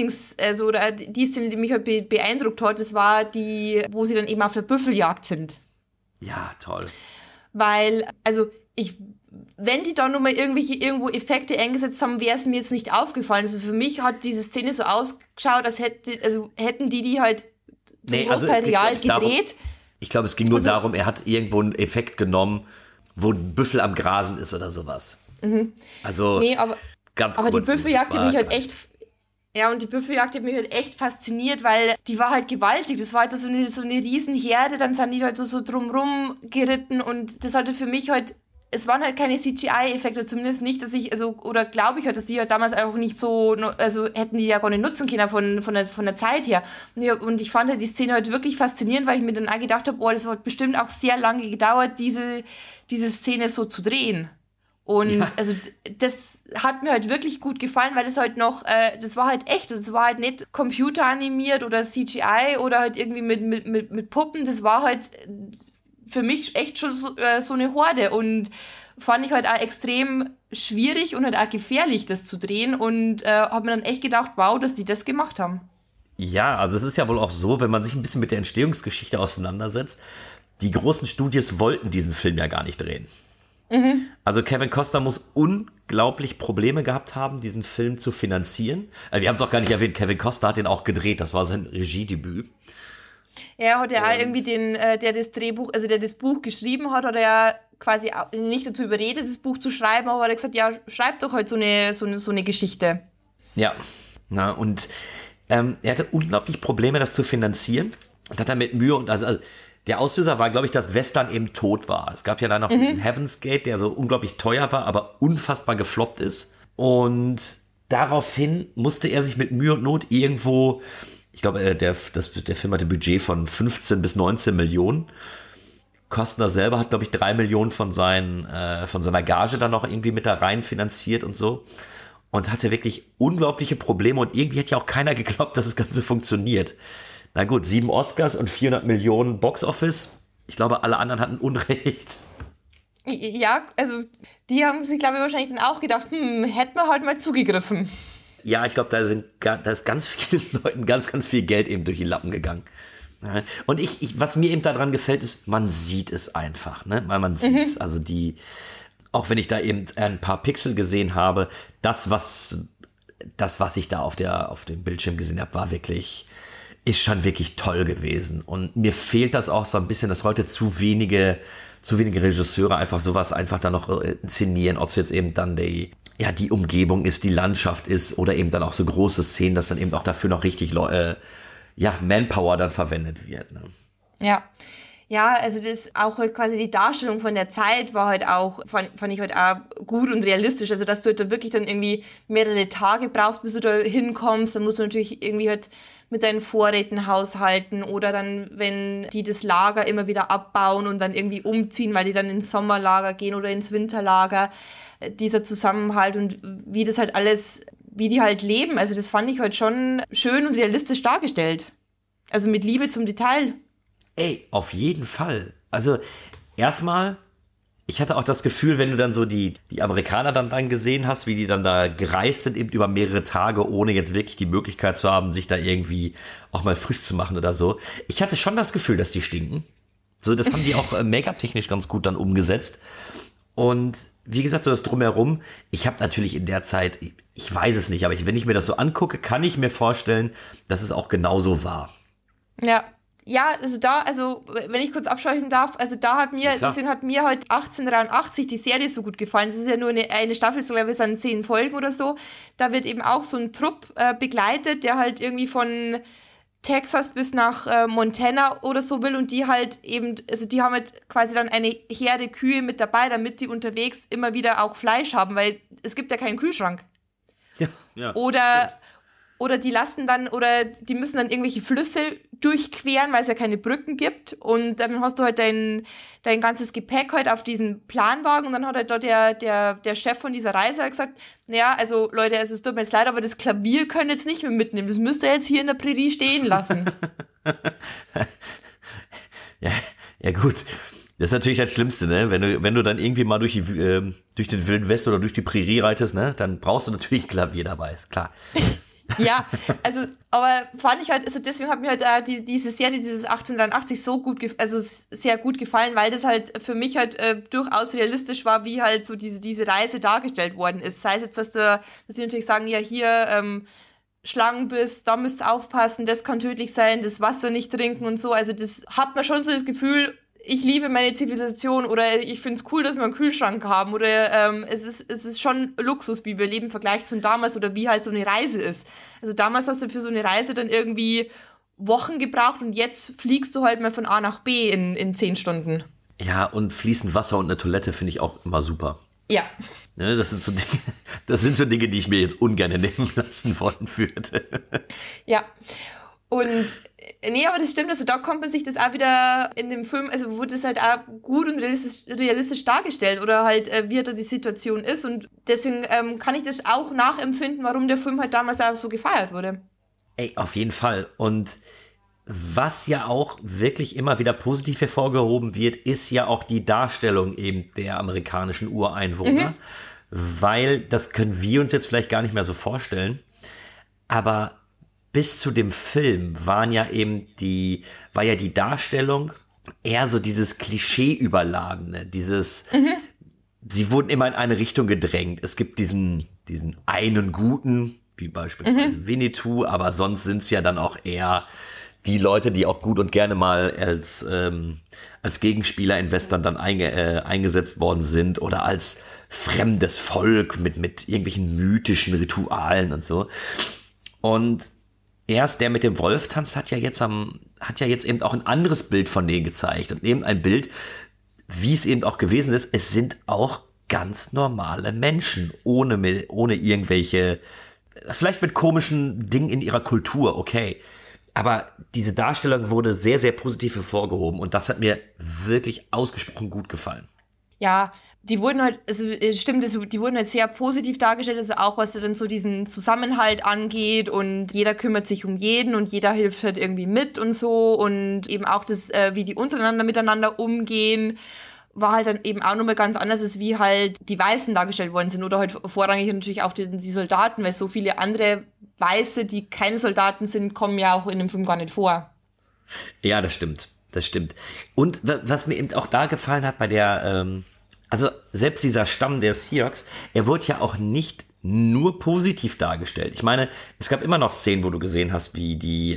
oder die Szene, die mich halt beeindruckt hat, das war die, wo sie dann eben auf der Büffeljagd sind. Ja, toll. Weil, also wenn die da nur mal irgendwo Effekte eingesetzt haben, wäre es mir jetzt nicht aufgefallen. Also für mich hat diese Szene so ausgeschaut, als hätten die halt zum Großteil real gedreht. Ich glaube, es ging nur darum, er hat irgendwo einen Effekt genommen, wo ein Büffel am Grasen ist oder sowas. Also ganz kurz. Aber die Büffeljagd hat mich halt echt... Ja, und die Büffeljagd hat mich halt echt fasziniert, weil die war halt gewaltig. Das war halt so eine Riesenherde, dann sind die halt so drumrum geritten und das hatte für mich halt, es waren halt keine CGI-Effekte, zumindest nicht, dass ich, oder glaube ich halt, dass die halt damals auch nicht so, also hätten die ja gar nicht nutzen können von der Zeit her. Und ich fand halt die Szene halt wirklich faszinierend, weil ich mir dann auch gedacht habe, das hat bestimmt auch sehr lange gedauert, diese Szene so zu drehen. Und also das hat mir halt wirklich gut gefallen, weil das halt noch, das war halt echt, das war halt nicht computeranimiert oder CGI oder halt irgendwie mit Puppen, das war halt für mich echt schon so eine Horde und fand ich halt auch extrem schwierig und halt auch gefährlich, das zu drehen und habe mir dann echt gedacht, wow, dass die das gemacht haben. Ja, also es ist ja wohl auch so, wenn man sich ein bisschen mit der Entstehungsgeschichte auseinandersetzt, die großen Studios wollten diesen Film ja gar nicht drehen. Mhm. Also Kevin Costner muss unglaublich Probleme gehabt haben, diesen Film zu finanzieren. Wir haben es auch gar nicht erwähnt, Kevin Costner hat den auch gedreht, das war sein Regiedebüt. Er hat ja auch irgendwie der das Buch geschrieben hat ja quasi nicht dazu überredet, das Buch zu schreiben, aber er hat gesagt, ja, schreib doch halt so eine Geschichte. Ja, na und er hatte unglaublich Probleme, das zu finanzieren und hat damit Mühe und also der Auslöser war, glaube ich, dass Western eben tot war. Es gab ja dann noch diesen Heaven's Gate, der so unglaublich teuer war, aber unfassbar gefloppt ist. Und daraufhin musste er sich mit Mühe und Not irgendwo, ich glaube, der Film hatte ein Budget von 15 bis 19 Millionen. Costner selber hat, glaube ich, 3 Millionen von seiner Gage dann noch irgendwie mit da rein finanziert und so. Und hatte wirklich unglaubliche Probleme und irgendwie hat ja auch keiner geglaubt, dass das Ganze funktioniert. Na gut, 7 Oscars und 400 Millionen Box-Office. Ich glaube, alle anderen hatten Unrecht. Ja, also die haben sich, glaube ich, wahrscheinlich dann auch gedacht, hätten wir halt mal zugegriffen. Ja, ich glaube, da ist ganz vielen Leuten ganz viel Geld eben durch die Lappen gegangen. Und was mir eben daran gefällt, ist, man sieht es einfach, ne? Man sieht es. Also auch wenn ich da eben ein paar Pixel gesehen habe, das, was ich da auf dem Bildschirm gesehen habe, ist schon wirklich toll gewesen. Und mir fehlt das auch so ein bisschen, dass heute zu wenige Regisseure einfach sowas einfach da noch inszenieren, ob es jetzt eben dann die Umgebung ist, die Landschaft ist oder eben dann auch so große Szenen, dass dann eben auch dafür noch richtig Manpower dann verwendet wird. Ne? Ja. Ja, also das auch halt quasi die Darstellung von der Zeit war halt auch, fand ich halt auch gut und realistisch. Also dass du halt da wirklich dann irgendwie mehrere Tage brauchst, bis du da hinkommst. Dann musst du natürlich irgendwie halt mit deinen Vorräten haushalten oder dann, wenn die das Lager immer wieder abbauen und dann irgendwie umziehen, weil die dann ins Sommerlager gehen oder ins Winterlager, dieser Zusammenhalt und wie das halt alles, wie die halt leben. Also das fand ich halt schon schön und realistisch dargestellt. Also mit Liebe zum Detail. Ey, auf jeden Fall. Also erstmal, ich hatte auch das Gefühl, wenn du dann so die Amerikaner dann gesehen hast, wie die dann da gereist sind, eben über mehrere Tage, ohne jetzt wirklich die Möglichkeit zu haben, sich da irgendwie auch mal frisch zu machen oder so. Ich hatte schon das Gefühl, dass die stinken. So, das haben die auch Make-up-technisch ganz gut dann umgesetzt. Und wie gesagt, so das Drumherum, ich habe natürlich in der Zeit, ich weiß es nicht, aber wenn ich mir das so angucke, kann ich mir vorstellen, dass es auch genauso war. Ja, also wenn ich kurz abschweifen darf, also deswegen hat mir halt 1883 die Serie so gut gefallen. Es ist ja nur eine Staffel, ich glaube, es sind 10 Folgen oder so. Da wird eben auch so ein Trupp begleitet, der halt irgendwie von Texas bis nach Montana oder so will und die halt eben, also die haben halt quasi dann eine Herde Kühe mit dabei, damit die unterwegs immer wieder auch Fleisch haben, weil es gibt ja keinen Kühlschrank. Ja. Oder die die müssen dann irgendwelche Flüsse durchqueren, weil es ja keine Brücken gibt. Und dann hast du halt dein ganzes Gepäck halt auf diesen Planwagen. Und dann hat halt dort der Chef von dieser Reise halt gesagt, naja, also Leute, es tut mir jetzt leid, aber das Klavier können jetzt nicht mehr mitnehmen. Das müsst ihr jetzt hier in der Prärie stehen lassen. Ja gut. Das ist natürlich das Schlimmste, ne? Wenn du dann irgendwie mal durch den Wilden West oder durch die Prärie reitest, ne? Dann brauchst du natürlich ein Klavier dabei, ist klar. Ja, also, aber fand ich halt, also deswegen hat mir halt diese Serie, dieses 1883 sehr gut gefallen, weil das halt für mich halt durchaus realistisch war, wie halt so diese Reise dargestellt worden ist. Sei es jetzt, dass sie natürlich sagen, ja, hier Schlangenbiss, da müsst ihr aufpassen, das kann tödlich sein, das Wasser nicht trinken und so. Also das hat man schon so das Gefühl, ich liebe meine Zivilisation oder ich finde es cool, dass wir einen Kühlschrank haben oder es ist schon Luxus, wie wir leben im Vergleich zu damals oder wie halt so eine Reise ist. Also damals hast du für so eine Reise dann irgendwie Wochen gebraucht und jetzt fliegst du halt mal von A nach B in 10 Stunden. Ja, und fließend Wasser und eine Toilette finde ich auch immer super. Ja. Ne, das sind so Dinge, die ich mir jetzt ungern nehmen lassen wollen würde. Ja. Und nee, aber das stimmt, also da kommt man sich das auch wieder in dem Film, also wurde das halt auch gut und realistisch dargestellt oder halt, wie da die Situation ist und deswegen kann ich das auch nachempfinden, warum der Film halt damals auch so gefeiert wurde. Ey, auf jeden Fall und was ja auch wirklich immer wieder positiv hervorgehoben wird, ist ja auch die Darstellung eben der amerikanischen Ureinwohner. Weil, das können wir uns jetzt vielleicht gar nicht mehr so vorstellen, aber bis zu dem Film war ja die Darstellung eher so dieses Klischee-überladene, sie wurden immer in eine Richtung gedrängt. Es gibt diesen einen Guten, wie beispielsweise Winnetou, aber sonst sind es ja dann auch eher die Leute, die auch gut und gerne mal als Gegenspieler in Western dann eingesetzt worden sind oder als fremdes Volk mit irgendwelchen mythischen Ritualen und so. Und erst der mit dem Wolftanz hat ja jetzt eben auch ein anderes Bild von denen gezeigt und eben ein Bild, wie es eben auch gewesen ist. Es sind auch ganz normale Menschen, ohne irgendwelche, vielleicht mit komischen Dingen in ihrer Kultur, okay. Aber diese Darstellung wurde sehr, sehr positiv hervorgehoben und das hat mir wirklich ausgesprochen gut gefallen. Ja, die wurden halt, die wurden halt sehr positiv dargestellt, also auch was dann so diesen Zusammenhalt angeht und jeder kümmert sich um jeden und jeder hilft halt irgendwie mit und so und eben auch das, wie die untereinander miteinander umgehen, war halt dann eben auch nochmal ganz anders, als wie halt die Weißen dargestellt worden sind oder halt vorrangig natürlich auch die Soldaten, weil so viele andere Weiße, die keine Soldaten sind, kommen ja auch in dem Film gar nicht vor. Ja, das stimmt. Und was mir eben auch da gefallen hat bei der, also selbst dieser Stamm der Sioux, er wurde ja auch nicht nur positiv dargestellt. Ich meine, es gab immer noch Szenen, wo du gesehen hast, wie die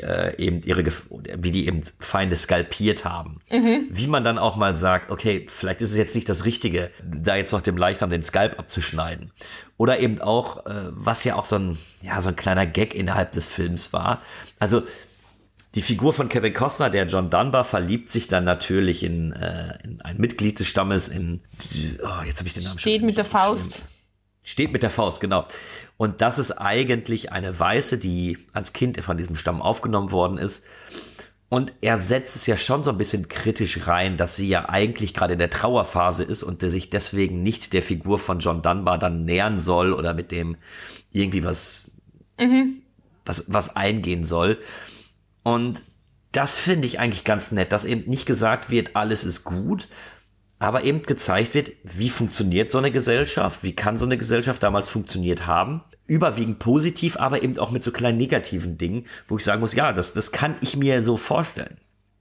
eben Feinde skalpiert haben. Wie man dann auch mal sagt, okay, vielleicht ist es jetzt nicht das Richtige, da jetzt noch dem Leichnam den Skalp abzuschneiden. Oder eben auch, was ja auch so ein kleiner Gag innerhalb des Films war. Also die Figur von Kevin Costner, der John Dunbar, verliebt sich dann natürlich in ein Mitglied des Stammes jetzt habe ich den Namen Steht mit der Faust. Steht mit der Faust, genau. Und das ist eigentlich eine Weiße, die als Kind von diesem Stamm aufgenommen worden ist. Und er setzt es ja schon so ein bisschen kritisch rein, dass sie ja eigentlich gerade in der Trauerphase ist und der sich deswegen nicht der Figur von John Dunbar dann nähern soll oder mit dem irgendwie was eingehen soll. Und das finde ich eigentlich ganz nett, dass eben nicht gesagt wird, alles ist gut, aber eben gezeigt wird, wie funktioniert so eine Gesellschaft, wie kann so eine Gesellschaft damals funktioniert haben. Überwiegend positiv, aber eben auch mit so kleinen negativen Dingen, wo ich sagen muss, ja, das kann ich mir so vorstellen.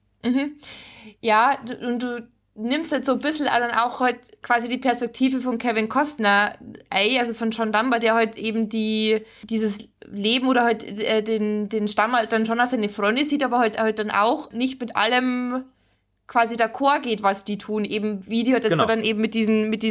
Ja, und du nimmst halt so ein bisschen dann auch halt quasi die Perspektive von Kevin Costner ein, also von John Dunbar, der halt eben dieses Leben oder halt den Stamm halt dann schon als seine Freunde sieht, aber halt dann auch nicht mit allem quasi d'accord geht, was die tun, eben wie die halt jetzt so dann eben mit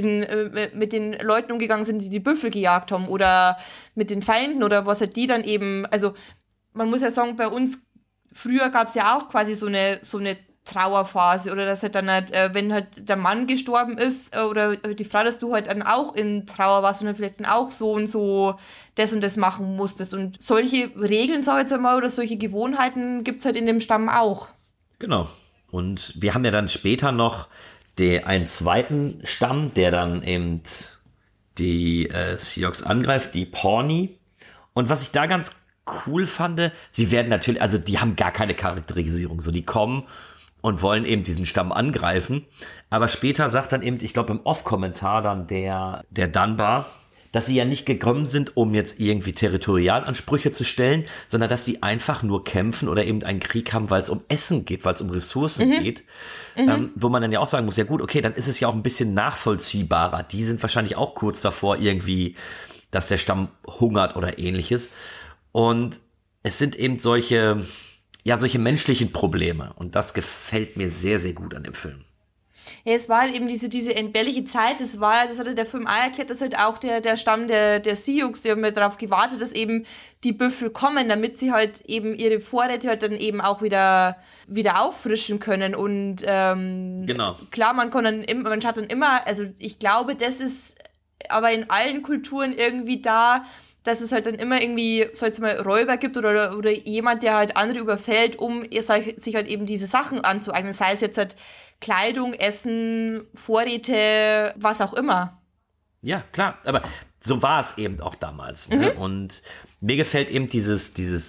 den Leuten umgegangen sind, die Büffel gejagt haben oder mit den Feinden oder was halt die dann eben, also man muss ja sagen, bei uns früher gab es ja auch quasi so eine Trauerphase oder dass halt dann halt, wenn halt der Mann gestorben ist oder die Frau, dass du halt dann auch in Trauer warst und dann vielleicht dann auch so und so das und das machen musstest und solche Regeln, sag ich jetzt einmal, oder solche Gewohnheiten gibt's halt in dem Stamm auch. Genau. Und wir haben ja dann später noch einen zweiten Stamm, der dann eben die Sioux angreift, die Pawnee. Und was ich da ganz cool fand, sie werden natürlich, also die haben gar keine Charakterisierung, so die kommen und wollen eben diesen Stamm angreifen. Aber später sagt dann eben, ich glaube im Off-Kommentar dann der Dunbar, dass sie ja nicht gekommen sind, um jetzt irgendwie Territorialansprüche zu stellen, sondern dass die einfach nur kämpfen oder eben einen Krieg haben, weil es um Essen geht, weil es um Ressourcen geht. Wo man dann ja auch sagen muss, ja gut, okay, dann ist es ja auch ein bisschen nachvollziehbarer. Die sind wahrscheinlich auch kurz davor irgendwie, dass der Stamm hungert oder ähnliches. Und es sind eben solche menschlichen Probleme. Und das gefällt mir sehr, sehr gut an dem Film. Ja, es war halt eben diese entbehrliche Zeit, das hatte der Film auch erklärt, dass halt auch der Stamm der Sioux, die haben ja darauf gewartet, dass eben die Büffel kommen, damit sie halt eben ihre Vorräte halt dann eben auch wieder auffrischen können und genau. Klar, man schaut dann immer, also ich glaube, das ist aber in allen Kulturen irgendwie da, dass es halt dann immer irgendwie, so jetzt mal Räuber gibt oder jemand, der halt andere überfällt, um sich halt eben diese Sachen anzueignen, sei es jetzt halt Kleidung, Essen, Vorräte, was auch immer. Ja, klar, aber so war es eben auch damals. Ne? Und mir gefällt eben dieses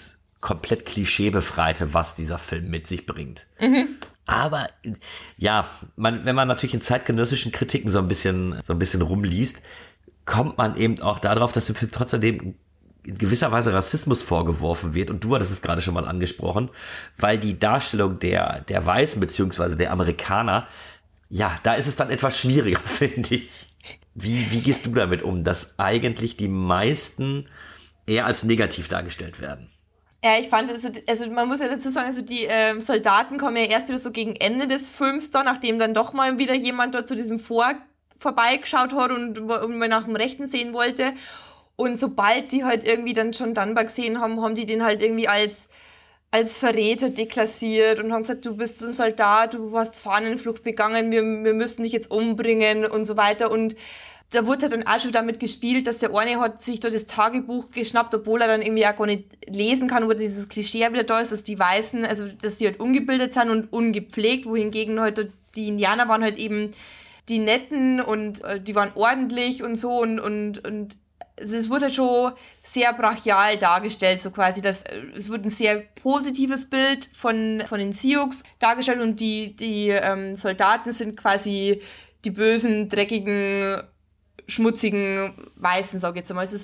komplett klischeebefreite, was dieser Film mit sich bringt. Aber ja, wenn man natürlich in zeitgenössischen Kritiken so ein bisschen rumliest, kommt man eben auch darauf, dass dem Film trotzdem in gewisser Weise Rassismus vorgeworfen wird. Und du hattest es gerade schon mal angesprochen, weil die Darstellung der Weißen beziehungsweise der Amerikaner, ja, da ist es dann etwas schwieriger, finde ich. Wie gehst du damit um, dass eigentlich die meisten eher als negativ dargestellt werden? Ja, ich fand, also man muss ja dazu sagen, also die Soldaten kommen ja erst wieder so gegen Ende des Films da, nachdem dann doch mal wieder jemand dort zu diesem vorbeigeschaut hat und mal nach dem Rechten sehen wollte. Und sobald die halt irgendwie dann John Dunbar gesehen haben die den halt irgendwie als Verräter deklassiert und haben gesagt, du bist ein Soldat, du hast Fahnenflucht begangen, wir müssen dich jetzt umbringen und so weiter. Und da wurde dann auch schon damit gespielt, dass der eine hat sich da das Tagebuch geschnappt, obwohl er dann irgendwie auch gar nicht lesen kann, wo dieses Klischee wieder da ist, dass die Weißen, also dass die halt ungebildet sind und ungepflegt, wohingegen halt die Indianer waren halt eben die Netten und die waren ordentlich und so und also es wurde halt schon sehr brachial dargestellt, so quasi, es wurde ein sehr positives Bild von den Sioux dargestellt und die Soldaten sind quasi die bösen, dreckigen, schmutzigen Weißen, sag ich jetzt einmal.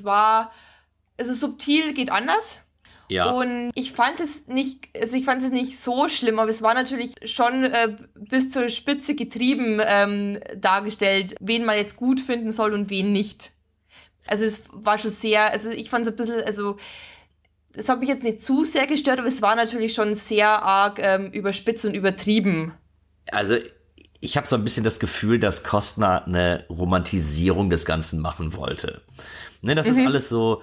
Also subtil geht anders. Ja. Und ich fand es nicht so schlimm, aber es war natürlich schon bis zur Spitze getrieben dargestellt, wen man jetzt gut finden soll und wen nicht. Also es war schon sehr, also ich fand es ein bisschen, also es hat mich jetzt nicht zu sehr gestört, aber es war natürlich schon sehr arg überspitzt und übertrieben. Also ich habe so ein bisschen das Gefühl, dass Costner eine Romantisierung des Ganzen machen wollte. Ne, das ist alles so,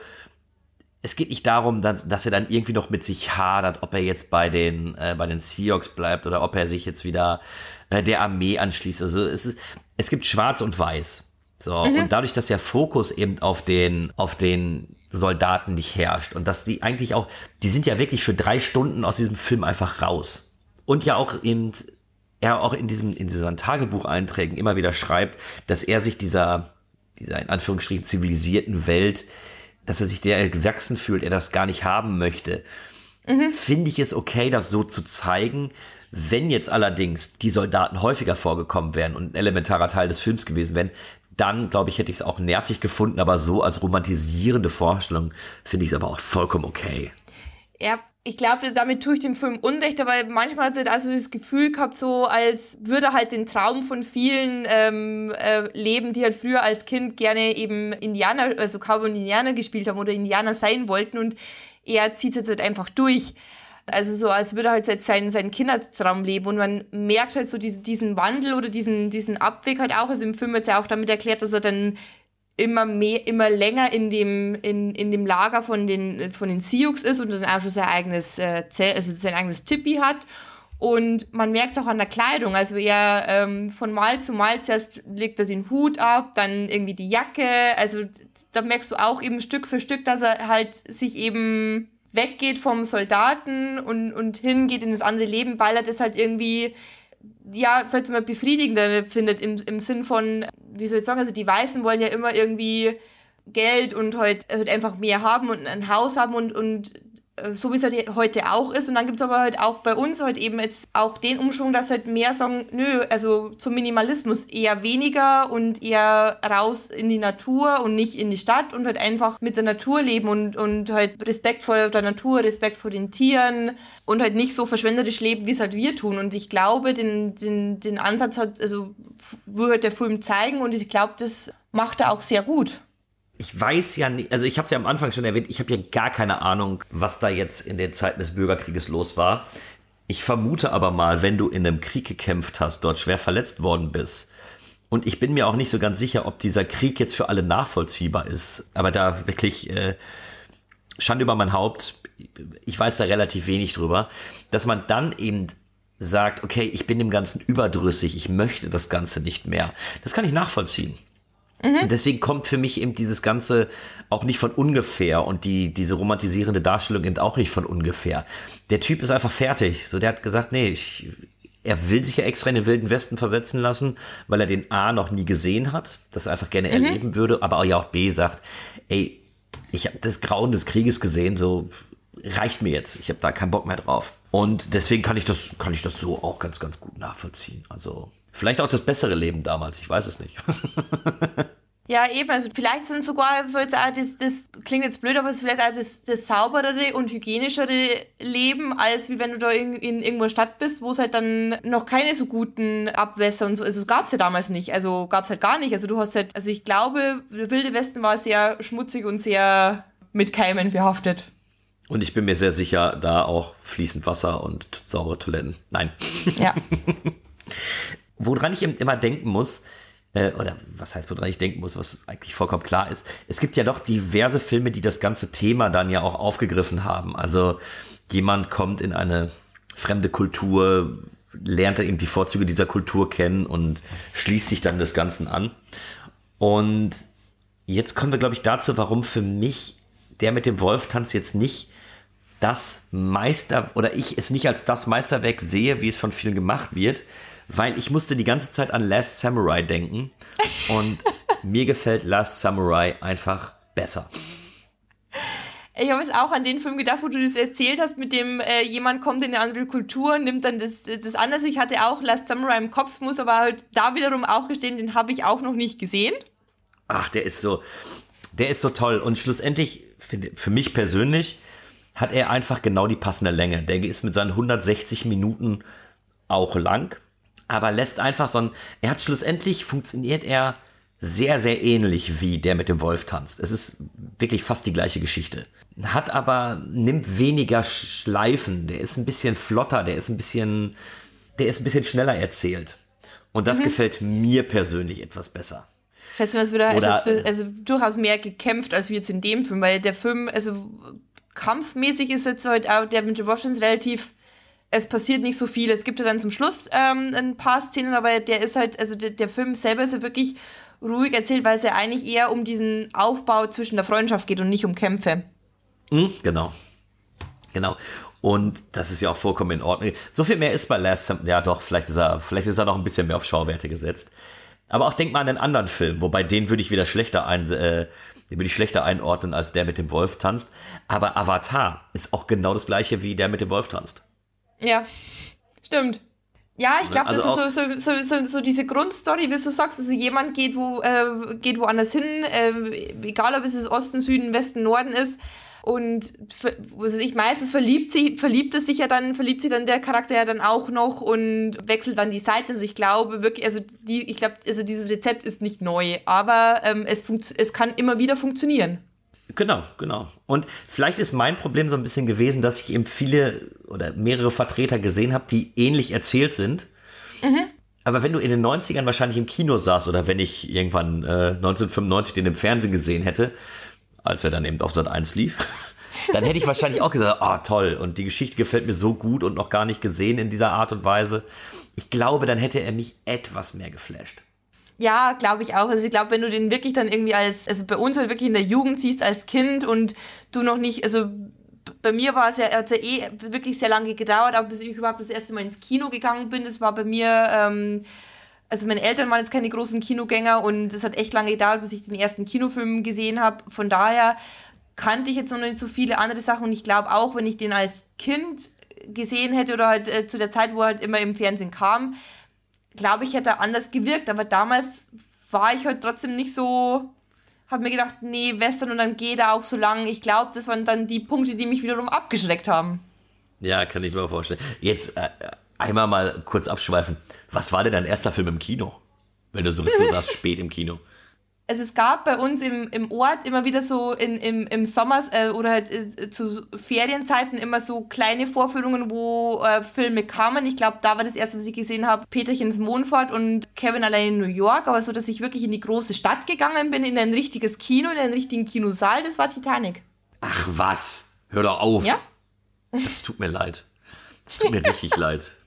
es geht nicht darum, dass er dann irgendwie noch mit sich hadert, ob er jetzt bei den Sioux bleibt oder ob er sich jetzt wieder der Armee anschließt. Also es gibt Schwarz und Weiß. So, und dadurch, dass der Fokus eben auf den Soldaten nicht herrscht und dass die eigentlich auch, die sind ja wirklich für 3 Stunden aus diesem Film einfach raus. Und ja auch eben, er auch in diesen Tagebucheinträgen immer wieder schreibt, dass er sich dieser in Anführungsstrichen zivilisierten Welt, dass er sich der gewachsen fühlt, er das gar nicht haben möchte. Finde ich es okay, das so zu zeigen. Wenn jetzt allerdings die Soldaten häufiger vorgekommen wären und ein elementarer Teil des Films gewesen wären, dann, glaube ich, hätte ich es auch nervig gefunden, aber so als romantisierende Vorstellung finde ich es aber auch vollkommen okay. Ja, ich glaube, damit tue ich dem Film Unrecht, aber manchmal hat es halt also das Gefühl gehabt, so als würde halt den Traum von vielen leben, die halt früher als Kind gerne eben Indianer, also Cowboy und Indianer gespielt haben oder Indianer sein wollten und er zieht es jetzt halt einfach durch. Also so, als würde er halt seinen Kindertraum leben und man merkt halt so diesen Wandel oder diesen Abweg halt auch. Also im Film wird es ja auch damit erklärt, dass er dann immer länger in dem Lager von den Sioux ist und dann auch schon sein eigenes Tipi hat. Und man merkt es auch an der Kleidung. Also er von Mal zu Mal, zuerst legt er den Hut ab, dann irgendwie die Jacke. Also da merkst du auch eben Stück für Stück, dass er halt sich eben weggeht vom Soldaten und hingeht in das andere Leben, weil er das halt irgendwie, ja, soll ich mal befriedigender findet, im Sinn von, wie soll ich sagen, also die Weißen wollen ja immer irgendwie Geld und halt einfach mehr haben und ein Haus haben und so wie es halt heute auch ist. Und dann gibt es aber halt auch bei uns halt eben jetzt auch den Umschwung, dass halt mehr sagen, nö, also zum Minimalismus eher weniger und eher raus in die Natur und nicht in die Stadt und halt einfach mit der Natur leben und halt Respekt vor der Natur, Respekt vor den Tieren und halt nicht so verschwenderisch leben, wie es halt wir tun. Und ich glaube, den Ansatz würde halt der Film zeigen und ich glaube, das macht er auch sehr gut. Ich weiß ja nicht, also ich habe es ja am Anfang schon erwähnt, ich habe ja gar keine Ahnung, was da jetzt in den Zeiten des Bürgerkrieges los war. Ich vermute aber mal, wenn du in einem Krieg gekämpft hast, dort schwer verletzt worden bist, und ich bin mir auch nicht so ganz sicher, ob dieser Krieg jetzt für alle nachvollziehbar ist, aber da wirklich Schande über mein Haupt, ich weiß da relativ wenig drüber, dass man dann eben sagt, okay, ich bin dem Ganzen überdrüssig, ich möchte das Ganze nicht mehr. Das kann ich nachvollziehen. Und deswegen kommt für mich eben dieses Ganze auch nicht von ungefähr und diese romantisierende Darstellung eben auch nicht von ungefähr. Der Typ ist einfach fertig. So, der hat gesagt, nee, er will sich ja extra in den Wilden Westen versetzen lassen, weil er den A noch nie gesehen hat, das er einfach gerne erleben würde, aber auch B sagt, ey, ich habe das Grauen des Krieges gesehen, so reicht mir jetzt. Ich habe da keinen Bock mehr drauf. Und deswegen kann ich das so auch ganz, ganz gut nachvollziehen. Also vielleicht auch das bessere Leben damals, ich weiß es nicht. Ja, eben, also vielleicht sind sogar so jetzt auch das klingt jetzt blöd, aber es ist vielleicht auch das sauberere und hygienischere Leben, als wie wenn du da in irgendwo Stadt bist, wo es halt dann noch keine so guten Abwässer und so, also gab es ja damals nicht, also gab es halt gar nicht, also du hast halt, also ich glaube, der Wilde Westen war sehr schmutzig und sehr mit Keimen behaftet. Und ich bin mir sehr sicher, da auch fließend Wasser und saubere Toiletten. Nein. Ja. Woran ich immer denken muss, oder was heißt, woran ich denken muss, was eigentlich vollkommen klar ist, es gibt ja doch diverse Filme, die das ganze Thema dann ja auch aufgegriffen haben. Also jemand kommt in eine fremde Kultur, lernt dann eben die Vorzüge dieser Kultur kennen und schließt sich dann des Ganzen an. Und jetzt kommen wir, glaube ich, dazu, warum für mich der mit dem Wolf-Tanz jetzt nicht das oder ich es nicht als das Meisterwerk sehe, wie es von vielen gemacht wird, weil ich musste die ganze Zeit an Last Samurai denken und mir gefällt Last Samurai einfach besser. Ich habe jetzt auch an den Film gedacht, wo du das erzählt hast, mit dem jemand kommt in eine andere Kultur, nimmt dann das anders. Ich hatte auch Last Samurai im Kopf, muss aber halt da wiederum auch gestehen, den habe ich auch noch nicht gesehen. Ach, der ist so toll und schlussendlich, für mich persönlich, hat er einfach genau die passende Länge. Der ist mit seinen 160 Minuten auch lang, aber lässt einfach funktioniert er sehr, sehr ähnlich wie der mit dem Wolf tanzt. Es ist wirklich fast die gleiche Geschichte. Nimmt weniger Schleifen, der ist ein bisschen flotter, der ist ein bisschen schneller erzählt. Und das gefällt mir persönlich etwas besser. Ich schätze mal, es wird durchaus mehr gekämpft, als wie jetzt in dem Film, weil der Film, also kampfmäßig ist jetzt halt auch der mit den Wolftanz relativ, es passiert nicht so viel. Es gibt ja dann zum Schluss ein paar Szenen, aber der ist halt, also der Film selber ist ja wirklich ruhig erzählt, weil es ja eigentlich eher um diesen Aufbau zwischen der Freundschaft geht und nicht um Kämpfe. Genau. Und das ist ja auch vollkommen in Ordnung. So viel mehr ist bei Last Samurai, ja doch, vielleicht ist er noch ein bisschen mehr auf Schauwerte gesetzt. Aber auch denk mal an einen anderen Film, wobei den würde ich wieder schlechter einordnen, als der mit dem Wolf tanzt. Aber Avatar ist auch genau das gleiche wie der mit dem Wolf tanzt. Ja, stimmt. Ja, ich glaube, Also das ist so diese Grundstory, wie du sagst, also jemand geht woanders hin, egal ob es Osten, Süden, Westen, Norden ist. Und meistens verliebt sich dann der Charakter ja dann auch noch und wechselt dann die Seiten. Also ich glaube wirklich, dieses Rezept ist nicht neu, aber es kann immer wieder funktionieren. Genau. Und vielleicht ist mein Problem so ein bisschen gewesen, dass ich eben viele oder mehrere Vertreter gesehen habe, die ähnlich erzählt sind. Mhm. Aber wenn du in den 90ern wahrscheinlich im Kino saßt oder wenn ich irgendwann 1995 den im Fernsehen gesehen hätte, als er dann eben auf Sat.1 lief, dann hätte ich wahrscheinlich auch gesagt, toll, und die Geschichte gefällt mir so gut und noch gar nicht gesehen in dieser Art und Weise. Ich glaube, dann hätte er mich etwas mehr geflasht. Ja, glaube ich auch. Also ich glaube, wenn du den wirklich dann irgendwie also bei uns halt wirklich in der Jugend siehst als Kind und du noch nicht, also bei mir hat's ja wirklich sehr lange gedauert, aber bis ich überhaupt das erste Mal ins Kino gegangen bin, das war bei mir, also meine Eltern waren jetzt keine großen Kinogänger und es hat echt lange gedauert, bis ich den ersten Kinofilm gesehen habe. Von daher kannte ich jetzt noch nicht so viele andere Sachen und ich glaube auch, wenn ich den als Kind gesehen hätte oder halt zu der Zeit, wo er halt immer im Fernsehen kam, glaube ich, hätte er anders gewirkt. Aber damals war ich halt trotzdem nicht so, habe mir gedacht, nee, Western und dann geht er auch so lang. Ich glaube, das waren dann die Punkte, die mich wiederum abgeschreckt haben. Ja, kann ich mir vorstellen. Jetzt einmal mal kurz abschweifen. Was war denn dein erster Film im Kino? Wenn du so warst, spät im Kino. Also es gab bei uns im Ort immer wieder so im Sommer oder halt zu Ferienzeiten immer so kleine Vorführungen, wo Filme kamen. Ich glaube, da war das erste, was ich gesehen habe, Peterchens Mondfahrt und Kevin allein in New York. Aber so, dass ich wirklich in die große Stadt gegangen bin, in ein richtiges Kino, in einen richtigen Kinosaal, das war Titanic. Ach was, hör doch auf. Ja? Das tut mir leid. Das tut mir richtig leid.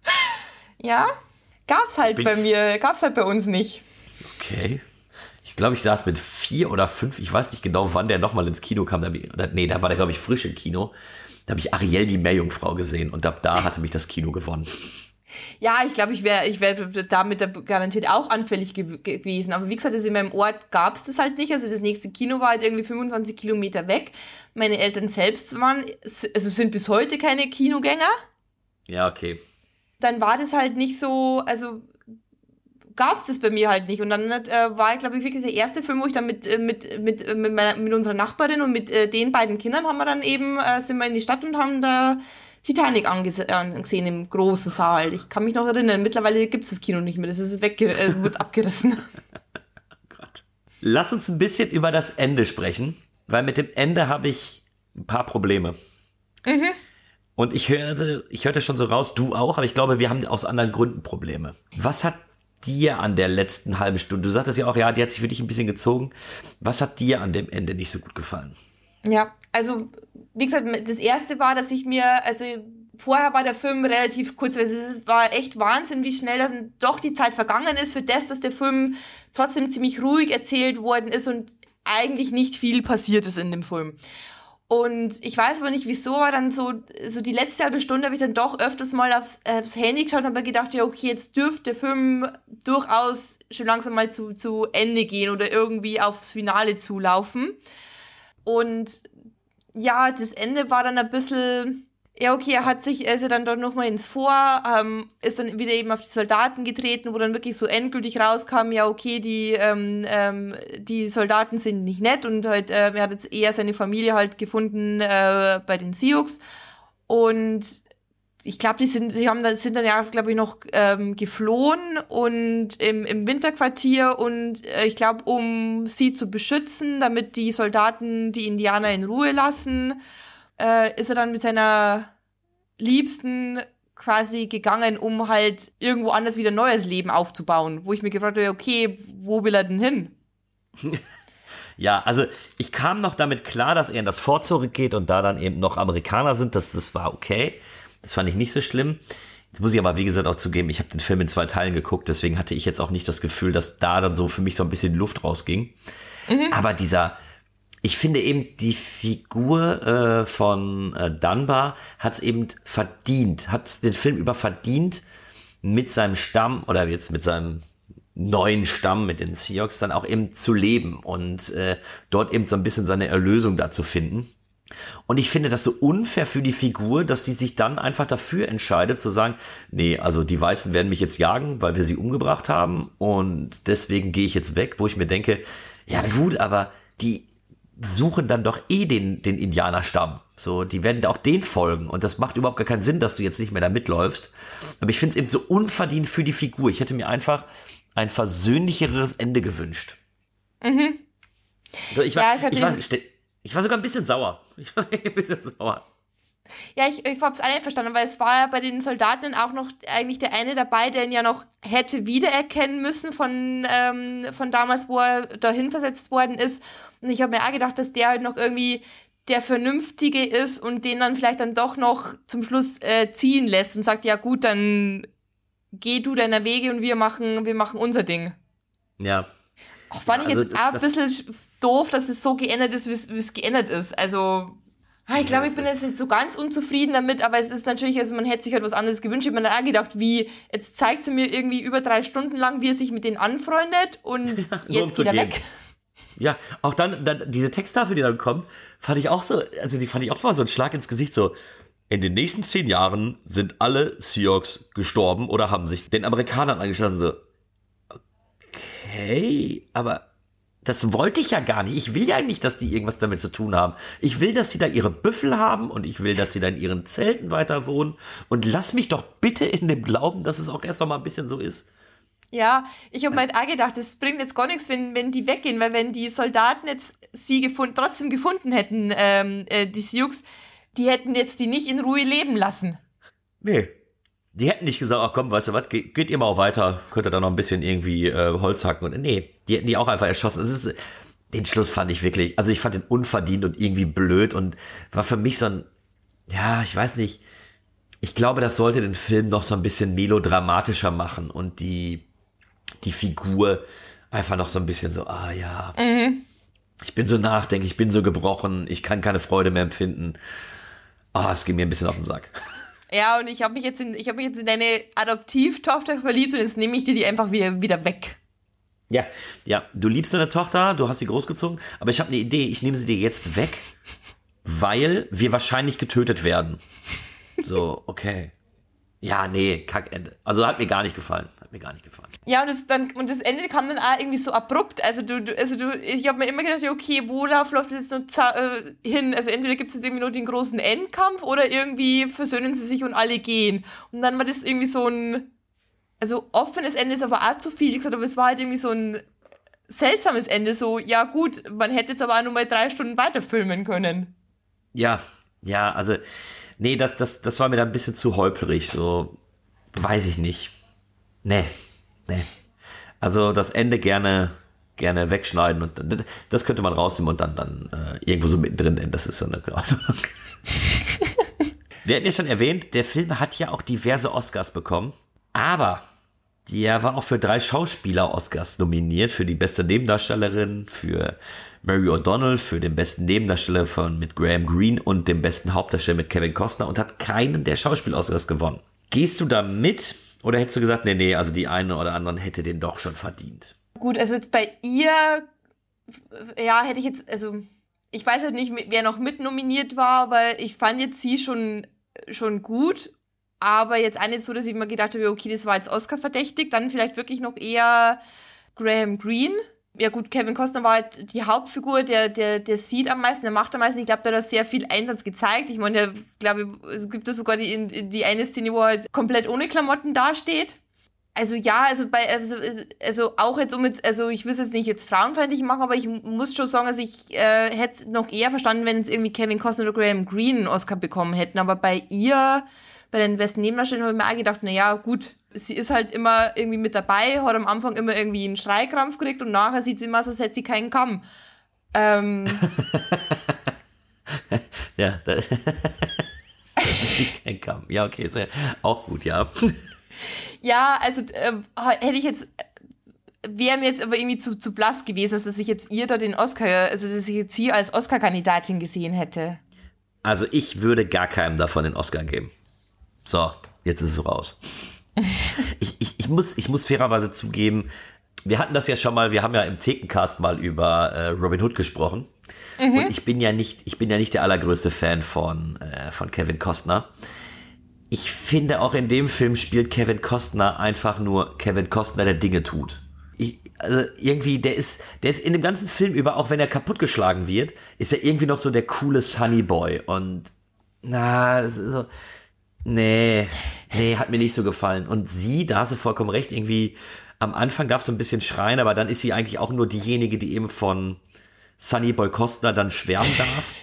Ja, gab's halt bei uns nicht. Okay. Ich glaube, ich saß mit 4 oder 5, ich weiß nicht genau, wann der nochmal ins Kino kam. Da war der, glaube ich, frisch im Kino. Da habe ich Ariel, die Meerjungfrau gesehen und ab da hatte mich das Kino gewonnen. Ja, ich glaube, ich wär damit garantiert auch anfällig gewesen. Aber wie gesagt, also in meinem Ort gab es das halt nicht. Also das nächste Kino war halt irgendwie 25 Kilometer weg. Meine Eltern selbst sind bis heute keine Kinogänger. Ja, okay. Dann war das halt nicht so, also gab es das bei mir halt nicht. Und dann war, glaube ich, wirklich der erste Film, wo ich dann mit unserer Nachbarin und mit den beiden Kindern haben wir dann eben, sind wir in die Stadt und haben da Titanic angesehen im großen Saal. Ich kann mich noch erinnern, mittlerweile gibt es das Kino nicht mehr, das ist wird abgerissen. Gott. Lass uns ein bisschen über das Ende sprechen, weil mit dem Ende habe ich ein paar Probleme. Mhm. Und ich hörte schon so raus, du auch, aber ich glaube, wir haben aus anderen Gründen Probleme. Was hat dir an der letzten halben Stunde, du sagtest ja auch, ja, die hat sich für dich ein bisschen gezogen. Was hat dir an dem Ende nicht so gut gefallen? Ja, also wie gesagt, das erste war, dass vorher war der Film relativ kurz, weil es war echt Wahnsinn, wie schnell dann doch die Zeit vergangen ist, für das, dass der Film trotzdem ziemlich ruhig erzählt worden ist und eigentlich nicht viel passiert ist in dem Film. Und ich weiß aber nicht, wieso, aber dann so die letzte halbe Stunde habe ich dann doch öfters mal aufs Handy geschaut und habe mir gedacht, ja okay, jetzt dürfte der Film durchaus schon langsam mal zu Ende gehen oder irgendwie aufs Finale zulaufen. Und ja, das Ende war dann ein bisschen, ja okay, er ist ja dann doch nochmal ins Fort, ist dann wieder eben auf die Soldaten getreten, wo dann wirklich so endgültig rauskam, ja okay, die Soldaten sind nicht nett und halt, er hat jetzt eher seine Familie halt gefunden bei den Sioux. Und ich glaube, die sind dann ja, glaube ich, noch geflohen und im Winterquartier und ich glaube, um sie zu beschützen, damit die Soldaten die Indianer in Ruhe lassen, ist er dann mit seiner Liebsten quasi gegangen, um halt irgendwo anders wieder neues Leben aufzubauen, wo ich mir gefragt habe, okay, wo will er denn hin? Ja, also ich kam noch damit klar, dass er in das Fort zurückgeht und da dann eben noch Amerikaner sind, das war okay. Das fand ich nicht so schlimm. Jetzt muss ich aber, wie gesagt, auch zugeben, ich habe den Film in 2 Teilen geguckt, deswegen hatte ich jetzt auch nicht das Gefühl, dass da dann so für mich so ein bisschen Luft rausging. Mhm. Aber ich finde eben, die Figur von Dunbar hat es eben verdient, hat den Film über verdient, mit seinem Stamm oder jetzt mit seinem neuen Stamm, mit den Sioux, dann auch eben zu leben und dort eben so ein bisschen seine Erlösung da zu finden. Und ich finde das so unfair für die Figur, dass sie sich dann einfach dafür entscheidet, zu sagen, nee, also die Weißen werden mich jetzt jagen, weil wir sie umgebracht haben und deswegen gehe ich jetzt weg, wo ich mir denke, ja gut, aber die suchen dann doch den Indianerstamm. So, die werden auch den folgen und das macht überhaupt gar keinen Sinn, dass du jetzt nicht mehr da mitläufst. Aber ich finde es eben so unverdient für die Figur. Ich hätte mir einfach ein versöhnlicheres Ende gewünscht. Mhm. So, ich war sogar ein bisschen sauer. Ja, ich habe es auch nicht verstanden, weil es war ja bei den Soldaten auch noch eigentlich der eine dabei, der ihn ja noch hätte wiedererkennen müssen von damals, wo er dahin versetzt worden ist. Und ich habe mir auch gedacht, dass der halt noch irgendwie der Vernünftige ist und den dann vielleicht dann doch noch zum Schluss ziehen lässt und sagt, ja gut, dann geh du deiner Wege und wir machen unser Ding. Ja. Fand ich jetzt auch ein bisschen doof, dass es so geändert ist, wie es geändert ist. Also, ich glaube, ich bin jetzt nicht so ganz unzufrieden damit, aber es ist natürlich, also man hätte sich halt was anderes gewünscht. Ich habe mir auch gedacht, jetzt zeigt sie mir irgendwie über 3 Stunden lang, wie er sich mit denen anfreundet und jetzt geht er weg. Ja, auch dann diese Texttafel, die dann kommt, fand ich auch so, also die fand ich auch mal so ein Schlag ins Gesicht, so, in den nächsten 10 Jahren sind alle Sioux gestorben oder haben sich den Amerikanern angeschlossen, so, okay, aber das wollte ich ja gar nicht. Ich will ja nicht, dass die irgendwas damit zu tun haben. Ich will, dass sie da ihre Büffel haben und ich will, dass sie da in ihren Zelten weiter wohnen. Und lass mich doch bitte in dem Glauben, dass es auch erst noch mal ein bisschen so ist. Ja, ich habe mir halt auch gedacht, das bringt jetzt gar nichts, wenn die weggehen, weil wenn die Soldaten jetzt sie trotzdem gefunden hätten, die Sioux, die hätten jetzt die nicht in Ruhe leben lassen. Nee. Die hätten nicht gesagt, ach komm, weißt du was, geht ihr mal auch weiter, könnt ihr da noch ein bisschen irgendwie Holz hacken. Und nee, die hätten die auch einfach erschossen. Den Schluss fand ich wirklich, also ich fand den unverdient und irgendwie blöd und war für mich so ein, ja, ich weiß nicht, ich glaube, das sollte den Film noch so ein bisschen melodramatischer machen und die Figur einfach noch so ein bisschen so, ich bin so nachdenklich, ich bin so gebrochen, ich kann keine Freude mehr empfinden. Es geht mir ein bisschen auf den Sack. Ja, und ich habe mich jetzt in deine Adoptivtochter verliebt und jetzt nehme ich dir die einfach wieder weg. Ja, du liebst deine Tochter, du hast sie großgezogen, aber ich habe eine Idee, ich nehme sie dir jetzt weg, weil wir wahrscheinlich getötet werden. So, okay. Ja, nee, Kackende. Also hat mir gar nicht gefallen. Ja, und das Ende kam dann auch irgendwie so abrupt. Also ich habe mir immer gedacht, ja, okay, worauf läuft das jetzt noch hin? Also entweder gibt es jetzt irgendwie noch den großen Endkampf oder irgendwie versöhnen sie sich und alle gehen. Und dann war das irgendwie so ein, also offenes Ende ist aber auch zu viel gesagt, aber es war halt irgendwie so ein seltsames Ende. So, ja gut, man hätte jetzt aber auch nur mal 3 Stunden weiter filmen können. Ja, also, nee, das war mir da ein bisschen zu holperig, so, weiß ich nicht. Nee. Also das Ende gerne wegschneiden und das könnte man rausnehmen und dann irgendwo so mittendrin enden, das ist so eine Ordnung. Wir hatten ja schon erwähnt, der Film hat ja auch diverse Oscars bekommen, aber der war auch für 3 Schauspieler-Oscars nominiert, für die beste Nebendarstellerin, für Mary O'Donnell, für den besten Nebendarsteller mit Graham Greene und dem besten Hauptdarsteller mit Kevin Costner und hat keinen der Schauspiel-Oscars gewonnen. Gehst du da mit oder hättest du gesagt, nee, also die eine oder anderen hätte den doch schon verdient? Gut, also jetzt bei ihr, ja, hätte ich jetzt, also ich weiß halt nicht, wer noch mitnominiert war, aber ich fand jetzt sie schon gut, aber jetzt auch nicht so, dass ich mir gedacht habe, okay, das war jetzt Oscar verdächtig, dann vielleicht wirklich noch eher Graham Greene. Ja gut, Kevin Costner war halt die Hauptfigur, der sieht am meisten, der macht am meisten. Ich glaube, der hat da sehr viel Einsatz gezeigt. Ich meine, es gibt da sogar die eine Szene, wo er halt komplett ohne Klamotten dasteht. Also ja, also auch jetzt also ich will es jetzt nicht jetzt frauenfeindlich machen, aber ich muss schon sagen, also ich hätte es noch eher verstanden, wenn jetzt irgendwie Kevin Costner oder Graham Greene einen Oscar bekommen hätten. Aber bei ihr, bei den besten Nebendarstellern, habe ich mir auch gedacht, naja, gut, sie ist halt immer irgendwie mit dabei, hat am Anfang immer irgendwie einen Schreikrampf gekriegt und nachher sieht sie immer so, als hätte sie keinen Kamm. Ja, sie keinen Kamm. Ja, okay, ist ja auch gut, ja. Ja, also hätte ich jetzt, wäre mir jetzt aber irgendwie zu blass gewesen, dass ich jetzt ihr da den Oscar, also dass ich jetzt sie als Oscar-Kandidatin gesehen hätte. Also ich würde gar keinem davon den Oscar geben. So, jetzt ist es raus. Ich muss fairerweise zugeben, wir hatten das ja schon mal, wir haben ja im Thekencast mal über Robin Hood gesprochen. Und ich bin ja nicht der allergrößte Fan von Kevin Costner. Ich finde auch in dem Film spielt Kevin Costner einfach nur Kevin Costner, der Dinge tut. Also irgendwie, der ist in dem ganzen Film über, auch wenn er kaputtgeschlagen wird, ist er irgendwie noch so der coole Sunny Boy und das ist so, nee, hat mir nicht so gefallen. Und sie, da hast du vollkommen recht, irgendwie am Anfang darf sie ein bisschen schreien, aber dann ist sie eigentlich auch nur diejenige, die eben von Sunny Boy Costner dann schwärmen darf.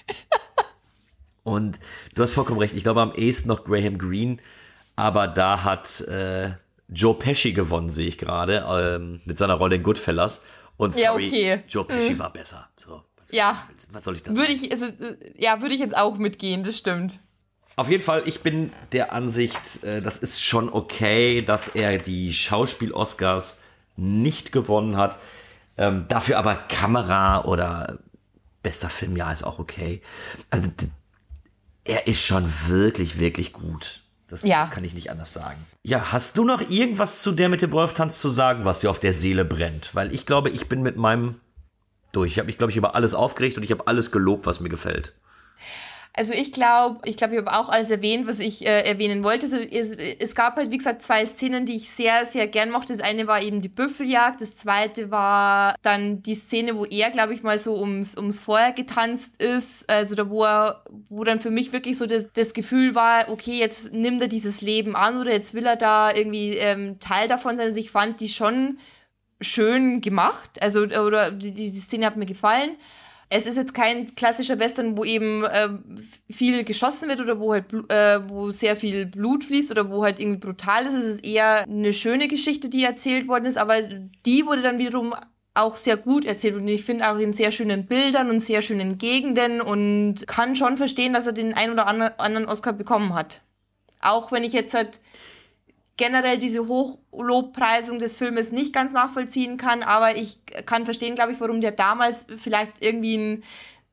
Und du hast vollkommen recht, ich glaube am ehesten noch Graham Greene, aber da hat Joe Pesci gewonnen, sehe ich gerade, mit seiner Rolle in Goodfellas. Und sorry, ja, okay. Joe Pesci war besser. So, was soll ich da sagen? Würde ich jetzt auch mitgehen, das stimmt. Auf jeden Fall, ich bin der Ansicht, das ist schon okay, dass er die Schauspiel-Oscars nicht gewonnen hat. Dafür aber Kamera oder bester Film, ja, ist auch okay. Also er ist schon wirklich, wirklich gut. Das kann ich nicht anders sagen. Ja, hast du noch irgendwas zu Der mit dem Wolf-Tanz zu sagen, was dir auf der Seele brennt? Weil ich glaube, ich bin mit meinem durch. Ich habe mich, glaube ich, über alles aufgeregt und ich habe alles gelobt, was mir gefällt. Also ich glaube, ich habe auch alles erwähnt, was ich erwähnen wollte. Also es gab halt, wie gesagt, 2 Szenen, die ich sehr, sehr gern mochte. Das eine war eben die Büffeljagd, das zweite war dann die Szene, wo er, glaube ich, mal so ums Feuer getanzt ist. Also da, wo dann für mich wirklich so das Gefühl war, okay, jetzt nimmt er dieses Leben an oder jetzt will er da irgendwie Teil davon sein. Also ich fand die schon schön gemacht. Also oder die Szene hat mir gefallen. Es ist jetzt kein klassischer Western, wo eben viel geschossen wird oder wo halt wo sehr viel Blut fließt oder wo halt irgendwie brutal ist. Es ist eher eine schöne Geschichte, die erzählt worden ist, aber die wurde dann wiederum auch sehr gut erzählt und ich finde auch in sehr schönen Bildern und sehr schönen Gegenden und kann schon verstehen, dass er den ein oder anderen Oscar bekommen hat. Auch wenn ich jetzt halt generell diese Hochlobpreisung des Filmes nicht ganz nachvollziehen kann, aber ich kann verstehen, glaube ich, warum der damals vielleicht irgendwie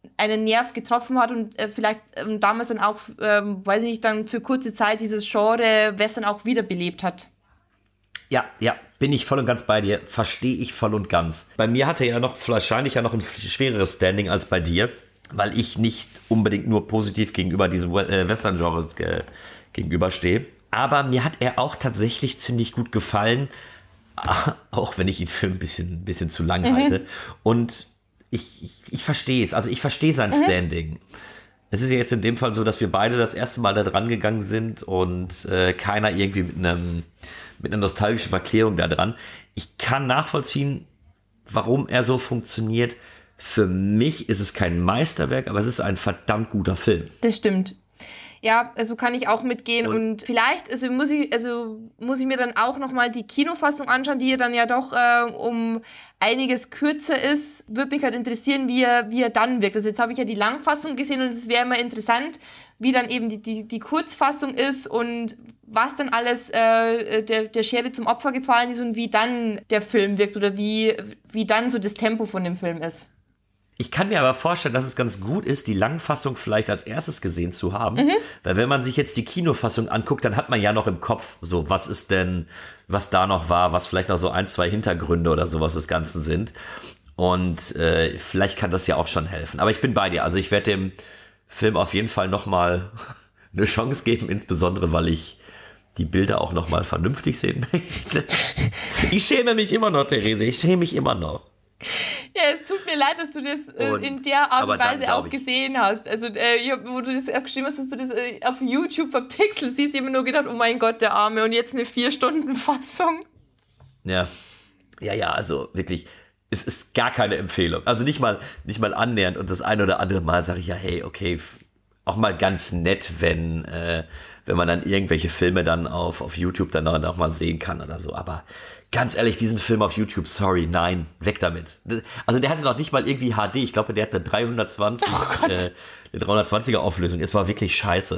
einen Nerv getroffen hat und vielleicht damals dann auch, weiß ich nicht, dann für kurze Zeit dieses Genre Western auch wiederbelebt hat. Ja, bin ich voll und ganz bei dir. Verstehe ich voll und ganz. Bei mir hatte er wahrscheinlich noch ein schwereres Standing als bei dir, weil ich nicht unbedingt nur positiv gegenüber diesem Western-Genre gegenüberstehe. Aber mir hat er auch tatsächlich ziemlich gut gefallen, auch wenn ich ihn für ein bisschen zu lang halte. Und ich verstehe es. Also ich verstehe sein Standing. Es ist ja jetzt in dem Fall so, dass wir beide das erste Mal da dran gegangen sind und keiner irgendwie mit einer nostalgischen Verklärung da dran. Ich kann nachvollziehen, warum er so funktioniert. Für mich ist es kein Meisterwerk, aber es ist ein verdammt guter Film. Das stimmt. Ja, also kann ich auch mitgehen und vielleicht muss ich mir dann auch nochmal die Kinofassung anschauen, die ja dann ja doch um einiges kürzer ist. Würde mich halt interessieren, wie er dann wirkt. Also jetzt habe ich ja die Langfassung gesehen und es wäre immer interessant, wie dann eben die Kurzfassung ist und was dann alles der Schere zum Opfer gefallen ist und wie dann der Film wirkt oder wie dann so das Tempo von dem Film ist. Ich kann mir aber vorstellen, dass es ganz gut ist, die Langfassung vielleicht als erstes gesehen zu haben. Weil wenn man sich jetzt die Kinofassung anguckt, dann hat man ja noch im Kopf so, was ist denn, was da noch war, was vielleicht noch so 1, 2 Hintergründe oder sowas des Ganzen sind. Und vielleicht kann das ja auch schon helfen. Aber ich bin bei dir. Also ich werde dem Film auf jeden Fall nochmal eine Chance geben, insbesondere weil ich die Bilder auch nochmal vernünftig sehen möchte. Ich schäme mich immer noch, Therese. Ich schäme mich immer noch. Ja, es tut mir leid, dass du das in der Art und Weise auch gesehen hast. Also, wo du das geschrieben hast, dass du das auf YouTube verpixelt siehst, ich habe mir nur gedacht, oh mein Gott, der Arme, und jetzt eine 4-Stunden-Fassung. Ja, also wirklich, es ist gar keine Empfehlung. Also nicht mal annähernd. Und das eine oder andere Mal sage ich ja, hey, okay, auch mal ganz nett, wenn man dann irgendwelche Filme dann auf YouTube dann auch mal sehen kann oder so. Aber ganz ehrlich, diesen Film auf YouTube, sorry, nein, weg damit. Also der hatte noch nicht mal irgendwie HD. Ich glaube, der hatte 320, eine 320er Auflösung. Es war wirklich scheiße.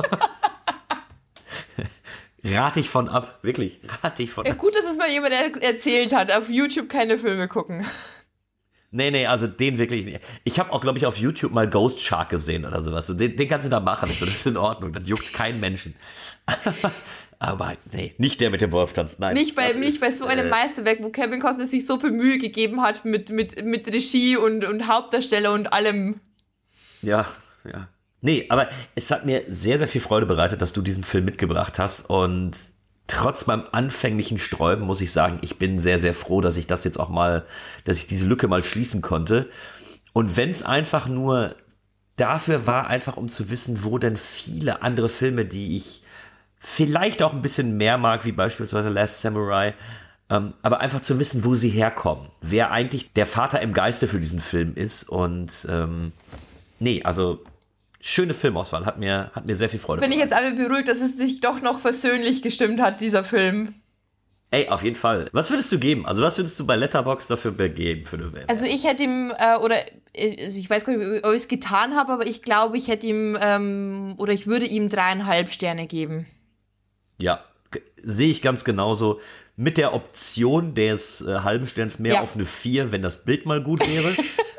Rate ich von ab, wirklich, rate ich von ab. Gut, dass es mal jemand erzählt hat, auf YouTube keine Filme gucken. Nee, also den wirklich nicht. Ich habe auch, glaube ich, auf YouTube mal Ghost Shark gesehen oder sowas. Den kannst du da machen, das ist in Ordnung, das juckt keinen Menschen. Aber nee, nicht der mit dem Wolf tanzt, nein. Nicht bei so einem Meisterwerk, wo Kevin Costner sich so viel Mühe gegeben hat mit Regie und Hauptdarsteller und allem. Ja. Nee, aber es hat mir sehr, sehr viel Freude bereitet, dass du diesen Film mitgebracht hast und trotz meinem anfänglichen Sträuben muss ich sagen, ich bin sehr, sehr froh, dass ich das jetzt auch mal, dass ich diese Lücke mal schließen konnte. Und wenn es einfach nur dafür war, einfach um zu wissen, wo denn viele andere Filme, die ich vielleicht auch ein bisschen mehr mag, wie beispielsweise Last Samurai, aber einfach zu wissen, wo sie herkommen, wer eigentlich der Vater im Geiste für diesen Film ist. Und also schöne Filmauswahl, hat mir sehr viel Freude gemacht. Bin ich jetzt alle beruhigt, dass es sich doch noch versöhnlich gestimmt hat, dieser Film. Ey, auf jeden Fall. Was würdest du geben? Also was würdest du bei Letterboxd dafür geben für eine Bewertung? Also ich hätte ihm, ich weiß gar nicht, ob ich es getan habe, aber ich glaube, ich hätte ihm, ich würde ihm 3,5 Sterne geben. Ja, sehe ich ganz genauso. Mit der Option des halben Sterns mehr auf eine 4, wenn das Bild mal gut wäre.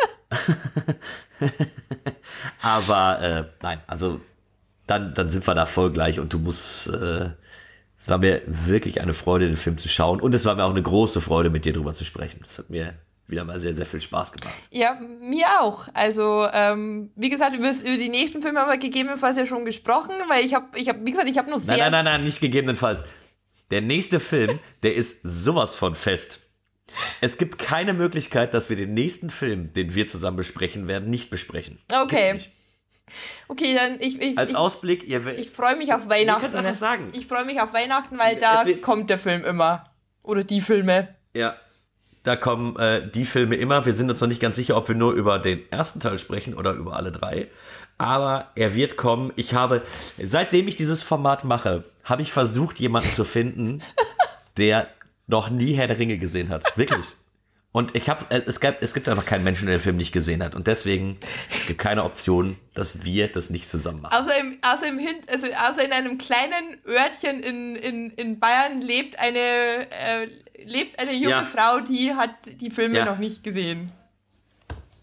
Aber nein, also dann sind wir da voll gleich und du musst, es war mir wirklich eine Freude, den Film zu schauen und es war mir auch eine große Freude, mit dir drüber zu sprechen. Das hat mir wieder mal sehr, sehr viel Spaß gemacht. Ja, mir auch. Also, wie gesagt, über die nächsten Filme haben wir gegebenenfalls ja schon gesprochen, weil ich habe nur sehr... Nein, nicht gegebenenfalls. Der nächste Film, der ist sowas von fest. Es gibt keine Möglichkeit, dass wir den nächsten Film, den wir zusammen besprechen werden, nicht besprechen. Okay. Okay, dann als Ausblick, ich freue mich auf Weihnachten. Du kannst einfach sagen. Ich freue mich auf Weihnachten, weil da kommt der Film immer. Oder die Filme. Ja. Da kommen die Filme immer. Wir sind uns noch nicht ganz sicher, ob wir nur über den ersten Teil sprechen oder über alle 3. Aber er wird kommen. Seitdem ich dieses Format mache, habe ich versucht, jemanden zu finden, der noch nie Herr der Ringe gesehen hat. Wirklich. Und es gibt einfach keinen Menschen, der den Film nicht gesehen hat. Und deswegen es gibt keine Option, dass wir das nicht zusammen machen. Außer in einem kleinen Örtchen in Bayern lebt eine junge Frau, die hat die Filme noch nicht gesehen.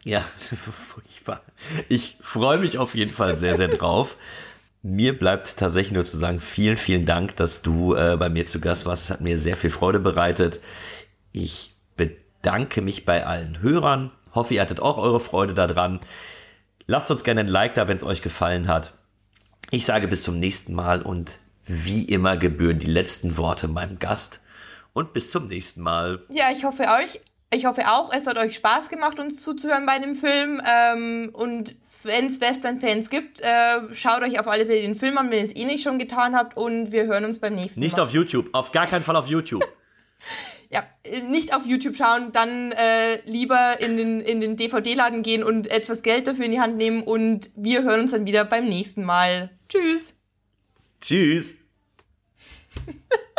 Ja, furchtbar. Ich freue mich auf jeden Fall sehr, sehr drauf. Mir bleibt tatsächlich nur zu sagen, vielen, vielen Dank, dass du bei mir zu Gast warst. Es hat mir sehr viel Freude bereitet. Ich bedanke mich bei allen Hörern. Hoffe, ihr hattet auch eure Freude daran. Lasst uns gerne ein Like da, wenn es euch gefallen hat. Ich sage bis zum nächsten Mal und wie immer gebühren die letzten Worte meinem Gast. Und bis zum nächsten Mal. Ja, ich hoffe auch, es hat euch Spaß gemacht, uns zuzuhören bei dem Film. Und wenn es Western-Fans gibt, schaut euch auf alle Fälle den Film an, wenn ihr es eh nicht schon getan habt. Und wir hören uns beim nächsten Mal. Nicht auf YouTube, auf gar keinen Fall auf YouTube. Ja, nicht auf YouTube schauen, dann lieber in den DVD-Laden gehen und etwas Geld dafür in die Hand nehmen. Und wir hören uns dann wieder beim nächsten Mal. Tschüss. Tschüss.